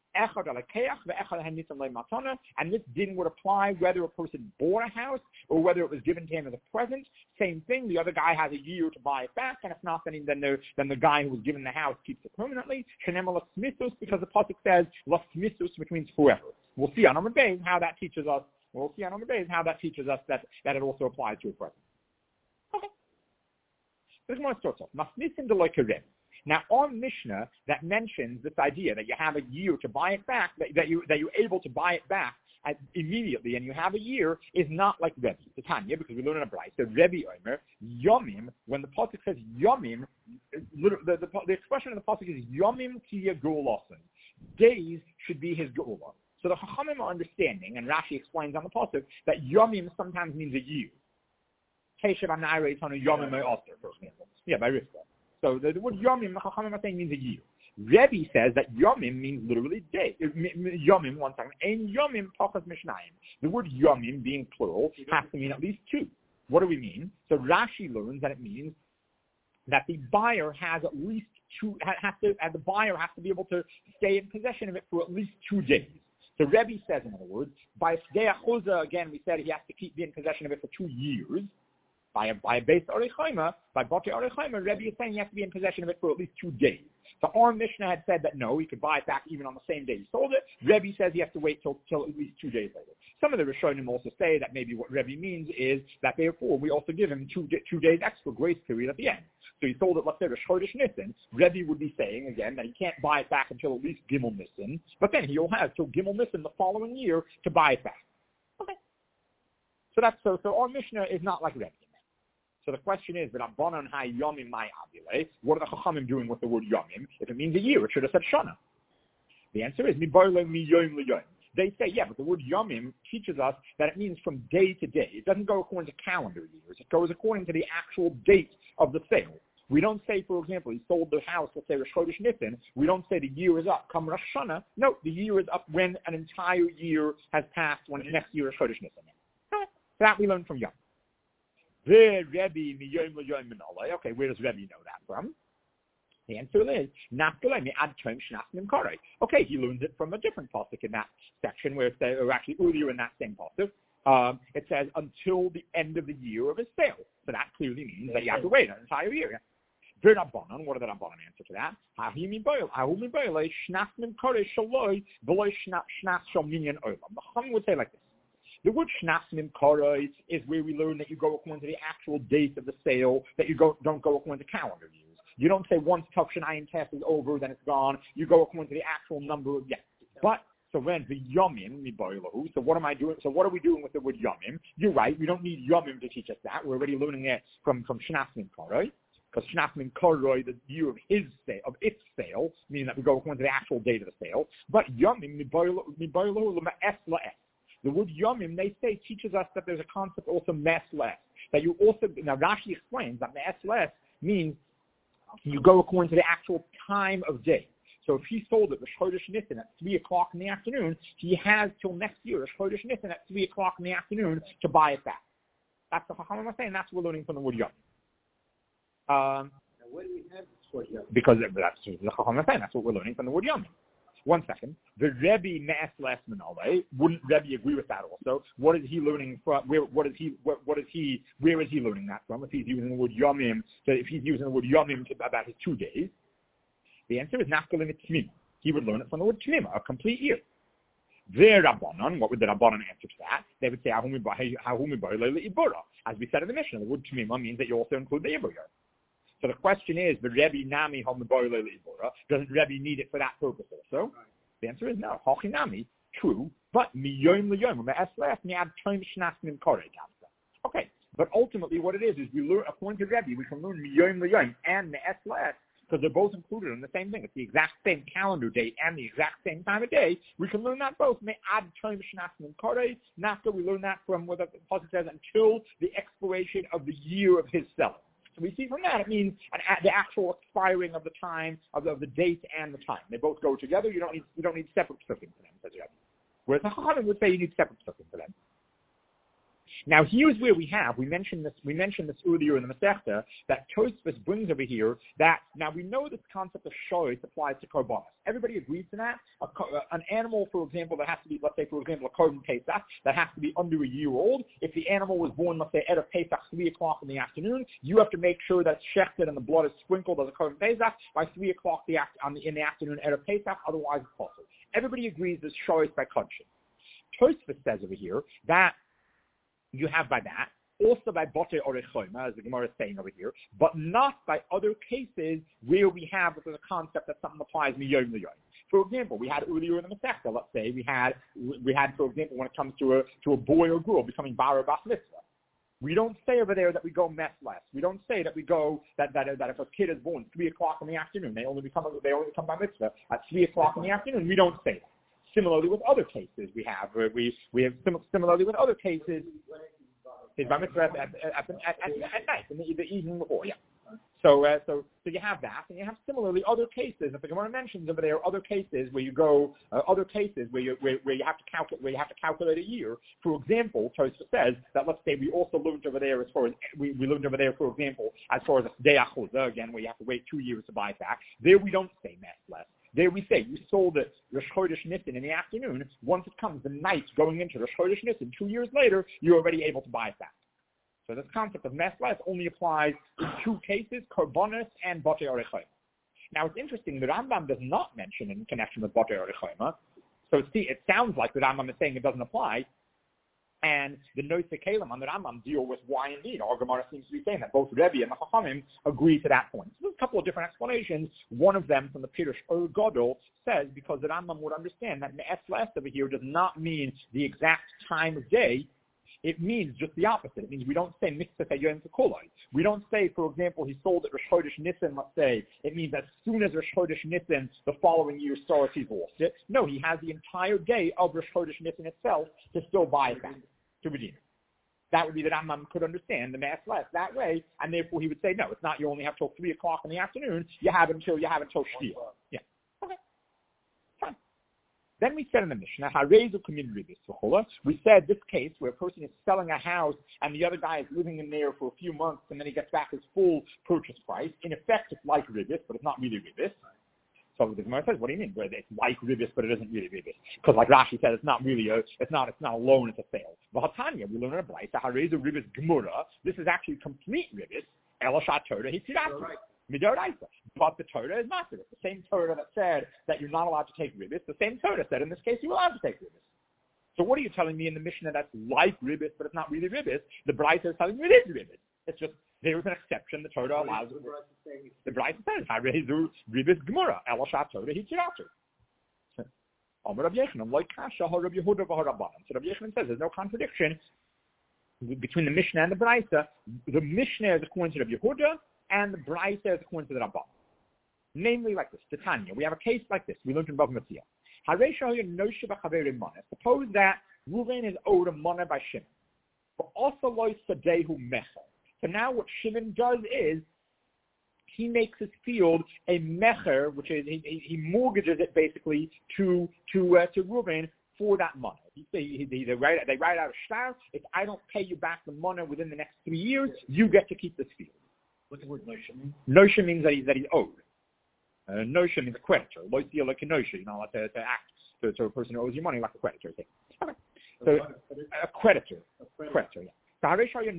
And this din would apply whether a person bought a house or whether it was given to him as a present. Same thing. The other guy has a year to buy it back, and if not, then then the then the guy who was given the house keeps it permanently. Because the pasuk says lasmisus, which means forever. We'll see on Amud Beis how that teaches us. We'll see on Amud Beis how that teaches us that, that it also applies to a present. Okay. This one starts off. Masnisim deloy. Now, our Mishnah that mentions this idea that you have a year to buy it back, that, that you that you're able to buy it back at, immediately, and you have a year, is not like Rebbe, the Tanya, because we learn in a Braisa. So Rebbe Omer Yomim. When the pasuk says Yomim, the, the, the, the expression of the pasuk is Yomim Kiya Geulasen. Days should be his Geula. So the Chachamim are understanding, and Rashi explains on the pasuk that Yomim sometimes means a year. Keshev Anayre Tanu Yomim Me'aser, for example. Yeah, by Rivka. So the, the word Yomim, the Chachamim are saying, means a year. Rebbe says that Yomim means literally day. Yomim, one second. Ein Yomim Pachas Mishnayim. The word Yomim, being plural, has to mean at least two. What do we mean? So Rashi learns that it means that the buyer has at least two, has to, and the buyer has to be able to stay in possession of it for at least two days. So Rebbe says, in other words, by Sdei Achuza, again, we said he has to keep be in possession of it for two years. By a, by a base Orechaima, by Bate Orechaima, Rebbe is saying he has to be in possession of it for at least two days. So our Mishnah had said that no, he could buy it back even on the same day he sold it. Rebbe says he has to wait till, till at least two days later. Some of the Rishonim also say that maybe what Rebbe means is that therefore we also give him two two days extra grace period at the end. So he sold it, let's say, Rosh Chodesh Nisan. Rebbe would be saying, again, that he can't buy it back until at least Gimel Nisan, but then he'll have till Gimel Nisan the following year to buy it back. Okay. So that's so, so our Mishnah is not like Rebbe. So the question is, what are the Chachamim doing with the word Yomim? If it means a year, it should have said Shana. The answer is, they say, yeah, but the word Yomim teaches us that it means from day to day. It doesn't go according to calendar years. It goes according to the actual date of the sale. We don't say, for example, he sold the house, let's say Rosh Chodesh Nisan. We don't say the year is up, come Rosh Hashanah. No, the year is up when an entire year has passed, when the next year is Chodesh Nisan. That we learn from Yom. Okay, where does Rebbe know that from? The answer is, okay, he learns it from a different pasuk in that section, where it's or actually earlier in that same pasuk. Um, it says, until the end of the year of his sale. So that clearly means that you have to wait an entire year. What are the Rabbanan answer to that? The Chum would say like this. The word Shnas Mim Koroi is where we learn that you go according to the actual date of the sale, that you go, don't go according to calendar years. You don't say once Tavshin Ayin Test is over, then it's gone. You go according to the actual number of, yes. But, so when the Yomim, Miboilahu, so what am I doing? So what are we doing with the word Yomim? You're right, we don't need Yomim to teach us that. We're already learning it from, from Shnas Mim Koroi. Because Shnas Mim Koroi, the year of his sale, of its sale, meaning that we go according to the actual date of the sale. But Yomim, Miboilahu, Lama Es La Es. The word Yomim, they say, teaches us that there's a concept also Mes Les. That you also, now Rashi explains that Mes Les means you go according to the actual time of day. So if he sold it, Rosh Chodesh Nisan, at three o'clock in the afternoon, he has till next year, Rosh Chodesh Nisan, at three o'clock in the afternoon to buy it back. That's the Chachamim are saying, that's what we're learning from the word Yomim. Um, now, what do we have for Yomim? Because that's the Chachamim are saying, that's what we're learning from the word Yomim. One second. The Rebbe Me'es Les Menale. Wouldn't Rebbe agree with that also? What is he learning from? Where, what is he? What, what is he? Where is he learning that from? If he's using the word Yomim, so if he's using the word Yomim to, about his two days, the answer is Nafkalim Tmima. He would learn it from the word Tmima, a complete year. The Rabbanon, what would the Rabbanon answer to that? They would say Ahumi Ba'Leila Ibura. As we said in the Mishnah, the word Tmima means that you also include the Ibura. So the question is, the Rebbe Nami Homiboyle Ibora, doesn't Rebbe need it for that purpose also? Right. The answer is no. Hochinami, true, but miyom liyom, me'esles mi'ad toim shnasnim korei. Okay, but ultimately what it is, is we learn, according to Rebbe, we can learn miyom liyom and me'esles, because they're both included in the same thing. It's the exact same calendar date and the exact same time of day. We can learn that both. Me'ad toim shnasnim korei. Nafka, we learn that from what the pasuk says, until the expiration of the year of his selling. We see from that it means an, the actual expiring of the time of the, of the date and the time. They both go together. You don't need you don't need separate psukim for them, says Rebbe. Whereas the Chachamim would say you need separate psukim for them. Now, here's where we have, we mentioned this, we mentioned this earlier in the Masechta, that Tosfos brings over here that, now we know this concept of shoyt applies to korbanos. Everybody agrees to that? A, an animal, for example, that has to be, let's say, for example, a korban Pesach, that has to be under a year old. If the animal was born, let's say, at a Pesach, three o'clock in the afternoon, you have to make sure that it's shechted and the blood is sprinkled as a korban Pesach by three o'clock the, on the, in the afternoon at a Pesach, otherwise it's possible. Everybody agrees this shoyt by conscience. Tosfos says over here that you have by that, also by bote orechoma, as the Gemara is saying over here, but not by other cases where we have the concept that something applies miyom liyom. For example, we had earlier in the Masechta, let's say we had, we had, for example, when it comes to a to a boy or girl becoming bar or bas mitzvah. We don't say over there that we go mess less. We don't say that we go that that that if a kid is born three o'clock in the afternoon, they only become they only become bar mitzvah at three o'clock in the afternoon. We don't say that. Similarly with other cases we have, where we, we have sim- similarly with other cases, his bar mitzvah at, at, at, at, at, at night, in the, the evening before, yeah. So, uh, so, so you have that, and you have similarly other cases. If the Gemara mentions over there, other cases where you go, uh, other cases where you where, where you have to calculate where you have to calculate a year. For example, Tosfos says that let's say we also learned over there as far as we, we learned over there, for example, as far as a day achuza, again, where you have to wait two years to buy it back. There we don't say mess less. There we say, you sold it Rosh Chodesh Nisan in the afternoon. Once it comes the night going into Rosh Chodesh Nisan, two years later, you're already able to buy it back. So this concept of meslas only applies in two cases, korbanos and bote orechoma. Now it's interesting, the Rambam does not mention in connection with bote orechoma. So see, it sounds like the Rambam is saying it doesn't apply. And the Noisei Kalim on the Rambam deal with why indeed. Our Gemara seems to be saying that both Rebbe and the Chachamim agree to that point. So there's a couple of different explanations. One of them from the Pirush Or Gadol says because the Rambam would understand that Me'esles over here does not mean the exact time of day. It means just the opposite. It means we don't say Mitzvah Yom Tekolai. We don't say, for example, he sold at Rosh Chodesh Nisan, let's say. It means as soon as Rosh Chodesh Nisan, the following year starts, he's lost it. No, he has the entire day of Rosh Chodesh Nisan itself to still buy it back, to redeem it. That would be that Rambam could understand the mass less that way, and therefore he would say, no, it's not you only have till three o'clock in the afternoon. You have until you have until Shkia. Yeah. Okay. Fine. Then we said in the Mishnah, we said this case where a person is selling a house and the other guy is living in there for a few months and then he gets back his full purchase price. In effect, it's like ribis, but it's not really ribis. So the Gemara says, what do you mean? Well, it's like ribis, but it isn't really ribis. Because like Rashi said, it's not really a, it's not, it's not a loan, it's a sale. V'hatanya, we learn in a Braisa, hareza ribis gemura. This is actually complete ribis. Elashat Torah hitziratu. Midoraisa. But the Torah is master. It's the same Torah that said that you're not allowed to take ribis. The same Torah said in this case you're allowed to take ribis. So what are you telling me in the Mishnah that's like ribis, but it's not really ribis? The Braisa is telling me it is ribis. It's just there's an exception. The Torah allows it. The Braisa says, "Harezu ribis gemura elashat Torah hitziratu." Amar Rabbi Yochanan, like Kasha, Rabbi Yehuda, v'Harabanan. So Rabbi Yochanan says there's no contradiction between the Mishnah and the Braisa. The Mishnah is according to Rabbi Yehuda, and the Braisa is according to the Rabban. Namely like this, Titania. We have a case like this. We learned in Bava Metzia. Suppose that Reuven is owed a money by Shimon. But also loy sadehu mecher. So now what Shimon does is he makes his field a mecher, which is he, he mortgages it basically to to uh, to Reuven for that money. He, he, he, they write they write out a shtar. If I don't pay you back the money within the next three years, you get to keep this field. What's the word noisha mean? Noisha means that, he, that he's owed. Uh, noisha means a creditor. Loisia like a noisha, you know, like to, to act to, to a person who owes you money like a creditor. Okay. So a creditor. A creditor, yeah. So he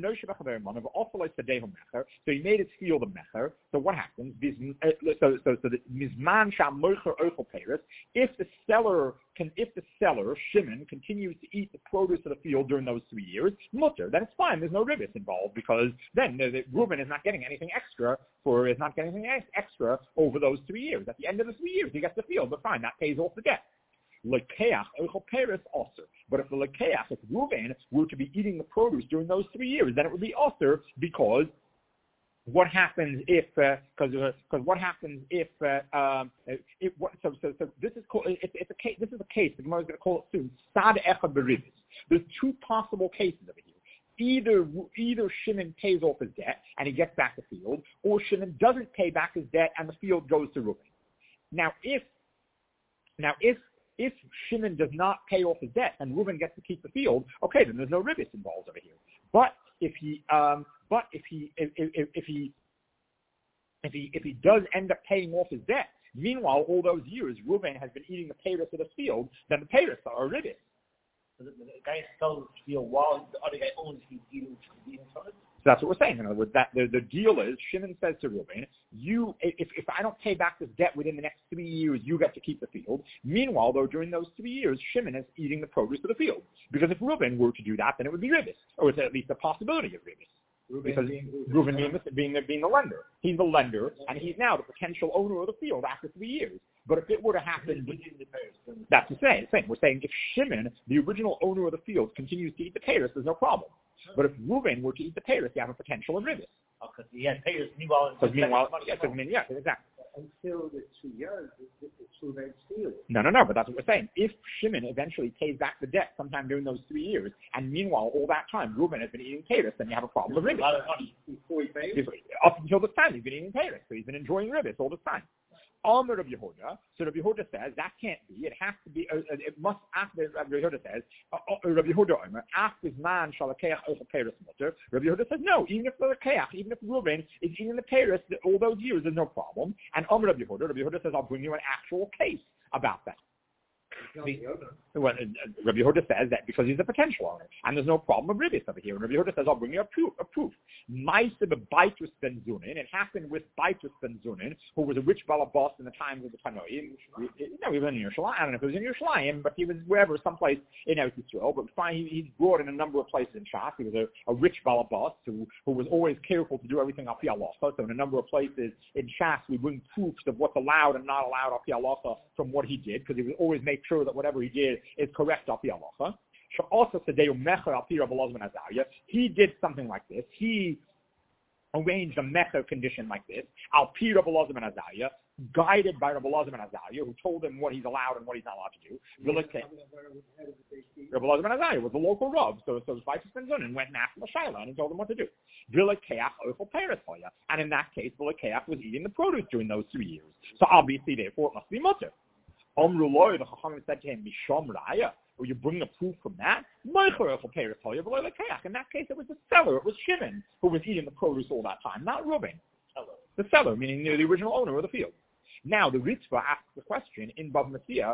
made his field a mecher. So what happens? So, so, so the mizman shamocher oichel peiros. If the seller can, if the seller Shimon continues to eat the produce of the field during those three years, mutter, then it's fine. There's no ribis involved because then the, the, Reuben is not getting anything extra for is not getting anything extra over those three years. At the end of the three years, he gets the field, but fine, that pays off the debt. Lekeach oichel peiros also. But if the lekeach, if Reuven were to be eating the produce during those three years, then it would be also because what happens if? Because uh, because what happens if? Uh, um, it, what, so so so this is called. It, it's a case. This is a case. The Gemara is going to call it soon. Sad echad beribis. There's two possible cases over here. Either either Shimon pays off his debt and he gets back the field, or Shimon doesn't pay back his debt and the field goes to Reuven. Now if now if if Shimon does not pay off his debt and Reuben gets to keep the field, okay, then there's no ribbis involved over here. But if he, um, but if he, if, if, if he, if he, if he does end up paying off his debt, meanwhile, all those years, Reuben has been eating the payros of the field, then the payros are ribbis. So the, the guy sells the field while the other guy owns he's eating, he's eating from it? So that's what we're saying. In other words, that the, the deal is, Shimon says to Reuben, you, if, if I don't pay back this debt within the next three years, you get to keep the field. Meanwhile, though, during those three years, Shimon is eating the produce of the field. Because if Reuben were to do that, then it would be ribbis, or it's at least a possibility of ribbis. Reuben because being, Reuben being the, being, the, being the lender. He's the lender, and he's now the potential owner of the field after three years. But if it were to happen, that's the same. same. We're saying if Shimon, the original owner of the field, continues to eat the payros, there's no problem. But if Reuben were to eat the payros, you have a potential of ribbis. Because he had payros meanwhile. Because meanwhile, yes, I mean, yes, exactly. Until the two years, it's Reuben's field. No, no, no, but that's what we're saying. If Shimon eventually pays back the debt sometime during those three years, and meanwhile, all that time, Reuben has been eating payros, then you have a problem of ribbis. A lot of money. Before he pays? Up until this time, he's been eating payros, so he's been enjoying ribbis all this time. Amr Rabbi Yehuda, so Rabbi Yehuda says that can't be. It has to be. Uh, it must. After Rabbi Yehuda says, uh, uh, Rabbi Yehuda Omer, after man shall keach ochel peiros mutter. Rabbi Yehuda says no. Even if the keach, even if Reuben is eating the peiros all those years, there's no problem. And Amr Rabbi Yehuda, Rabbi Yehuda says, I'll bring you an actual case about that. The, well, uh, Rabbi Yehuda says that because he's a potential owner, and there's no problem of ribbis over here. And Rabbi Yehuda says, I'll bring you a proof. A proof. Maisa b'Baitus ben Zunin. It happened with Baitus ben Zunin, who was a rich balabas in the times of the Tanoim. No, he was in Yerushalayim. I don't know if he was in Yerushalayim, but he was wherever, someplace in Eretz Yisrael. But fine, he, he's brought in a number of places in Shas. He was a, a rich balabas who, who was always careful to do everything al pi halacha. So in a number of places in Shas, we bring proofs of what's allowed and not allowed al pi halacha from what he did, because he would always make sure that whatever he did is correct al pi halacha. Also, he did something like this. He arranged a mecher condition like this, al pi Rabbi Elazar ben Azariah, guided by Rabbi Elazar ben Azariah, who told him what he's allowed and what he's not allowed to do. Rabbi Elazar ben Azariah was the local rav, so so Baitus ben Zunin went and asked him a shayla and he told him what to do. And in that case, Vilakeach was eating the produce during those three years. So obviously, therefore, it must be mutter. Omruloi, the Chachamim said to him, Mishom Raya, or you bring a proof from that? In that case, it was the seller, it was Shimon, who was eating the produce all that time, not Reuben. The seller, meaning the original owner of the field. Now, the Ritzvah asks the question in Bava Metzia,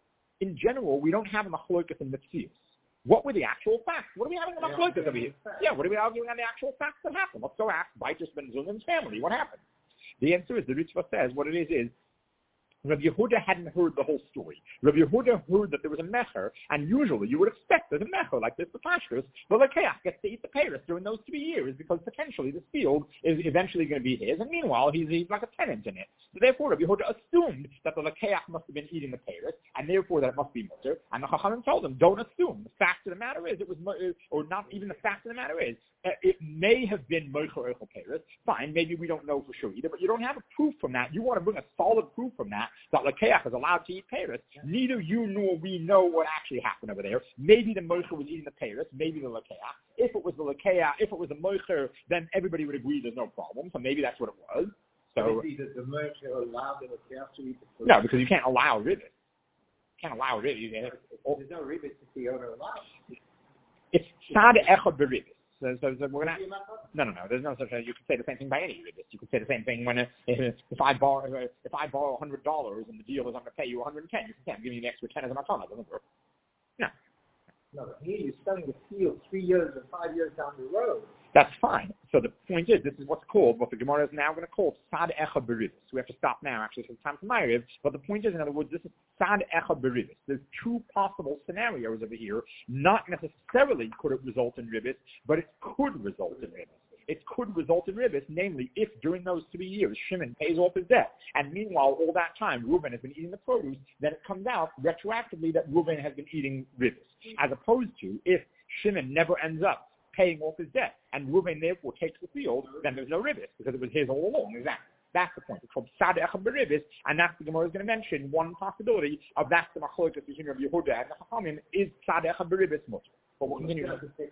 in general, we don't have a machlokas in Metzius. What were the actual facts? What are we having a machlokas over here? Yeah, what are we arguing on the actual facts that happened? Let's go ask Baitus ben Zunin's family. What happened? The answer is, the Ritzvah says, what it is is, Rabbi Yehuda hadn't heard the whole story. Rabbi Yehuda heard that there was a mecher, and usually you would expect there's a mecher like this, the pashtus, but the keach gets to eat the payros during those three years because potentially this field is eventually going to be his, and meanwhile he's, he's like a tenant in it. So therefore Rabbi Yehuda assumed that the keach must have been eating the payros, and therefore that it must be mutter, and the Chachamim told him, don't assume. The fact of the matter is, it was, or not even the fact of the matter is, uh, it may have been moicher ochel payros. Fine, maybe we don't know for sure either, but you don't have a proof from that. You want to bring a solid proof from that, that Lakeach is allowed to eat payros. Neither you nor we know what actually happened over there. Maybe the moicher was eating the payros, maybe the Lakeach. If it was the Lakeach, if it was the moicher, then everybody would agree there's no problem. So maybe that's what it was. So the, the moicher allowed the Lakeach to eat the payros? No, because you can't allow ribbit. You can't allow ribbit. There's no ribbit if the owner allows. It's sad echad beribbit. So, so, so we're gonna no no no. There's no such thing. You could say the same thing by any ribbit. You could say the same thing when uh, if, if I borrow if I borrow a hundred dollars and the deal is I'm going to pay you one hundred and ten. You can't give me the extra ten as a matana. It doesn't work. No. No, here you're selling the field three years or five years down the road. That's fine. So the point is, this is what's called, what the Gemara is now going to call sad echad beribbis. So we have to stop now, actually, for the time for Ma'ariv. But the point is, in other words, this is sad echad beribbis. There's two possible scenarios over here. Not necessarily could it result in ribbis, but it could result in ribbis. It could result in ribbis, namely, if during those three years Shimon pays off his debt, and meanwhile, all that time, Reuben has been eating the produce, then it comes out retroactively that Reuben has been eating ribbis. As opposed to, if Shimon never ends up paying off his debt, and Reuben therefore takes the field, then there's no ribbis, because it was his all along. Exactly. That's the point. It's called sad echad beribbis, and that's the Gemara is going to mention. One possibility of that's the machlokas between Rabbi Yehuda and the Chachamim is sad echad beribbis mutter. But we'll continue.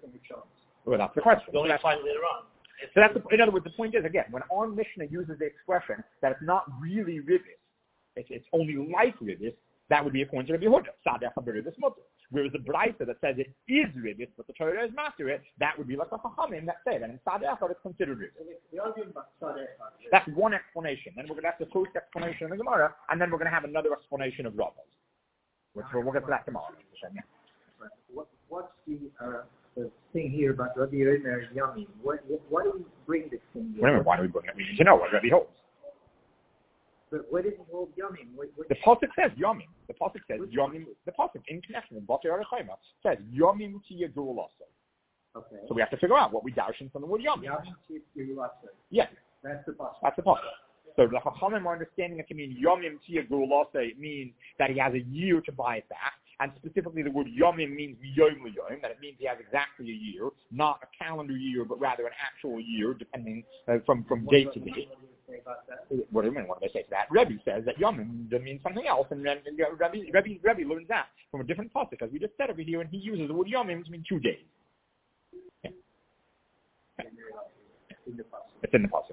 Well, that's the question. We'll only find later on. So that's the, in other words, the point is, again, when our Mishnah uses the expression that it's not really ribbis, it's, it's only like ribbis, That would be according to Rabbi Yehuda. Sadeh Chaberidus Mutter. Whereas the Braisa that says it is Ribbis, but the Torah is master it, that would be like the Chachamim that say that in Sadeh Echad it's considered Ribbis. That's one explanation. Then we're going to have the first explanation in the Gemara, and then we're going to have another explanation of Rabbis. Which we'll, we'll get to that tomorrow. What, what's the, uh, the thing here about Rabbi Yehuda and Yamim? What, what, why do we bring this thing here? Wait, why do we bring it? We need to know what Rabbi holds. But what does he hold Yamim? What, what, the Pasuk says Yamim. The Pasuk says Yamim. The Pasuk in connection with Batei Arachayma says Yamim Tiyagul also. Okay. So we have to figure out what we darshan from the word Yamim. Yamim Tiyagul also. Yes. That's the Pasuk. That's the Pasuk. So the Chachamim are understanding it to mean Yomim Tiyagul also. It means that he has a year to buy it back. And specifically the word Yomim means Yom L'Yom, that it means he has exactly a year, not a calendar year, but rather an actual year, depending uh, from, from day to day. What do you mean? What do they say to that? Rebbe says that Yomim means something else, and Rebbe, Rebbe, Rebbe learns that from a different pasuk, as we just said over here, and he uses the word Yomim to mean two days. Yeah. Yeah. It's in the pasuk.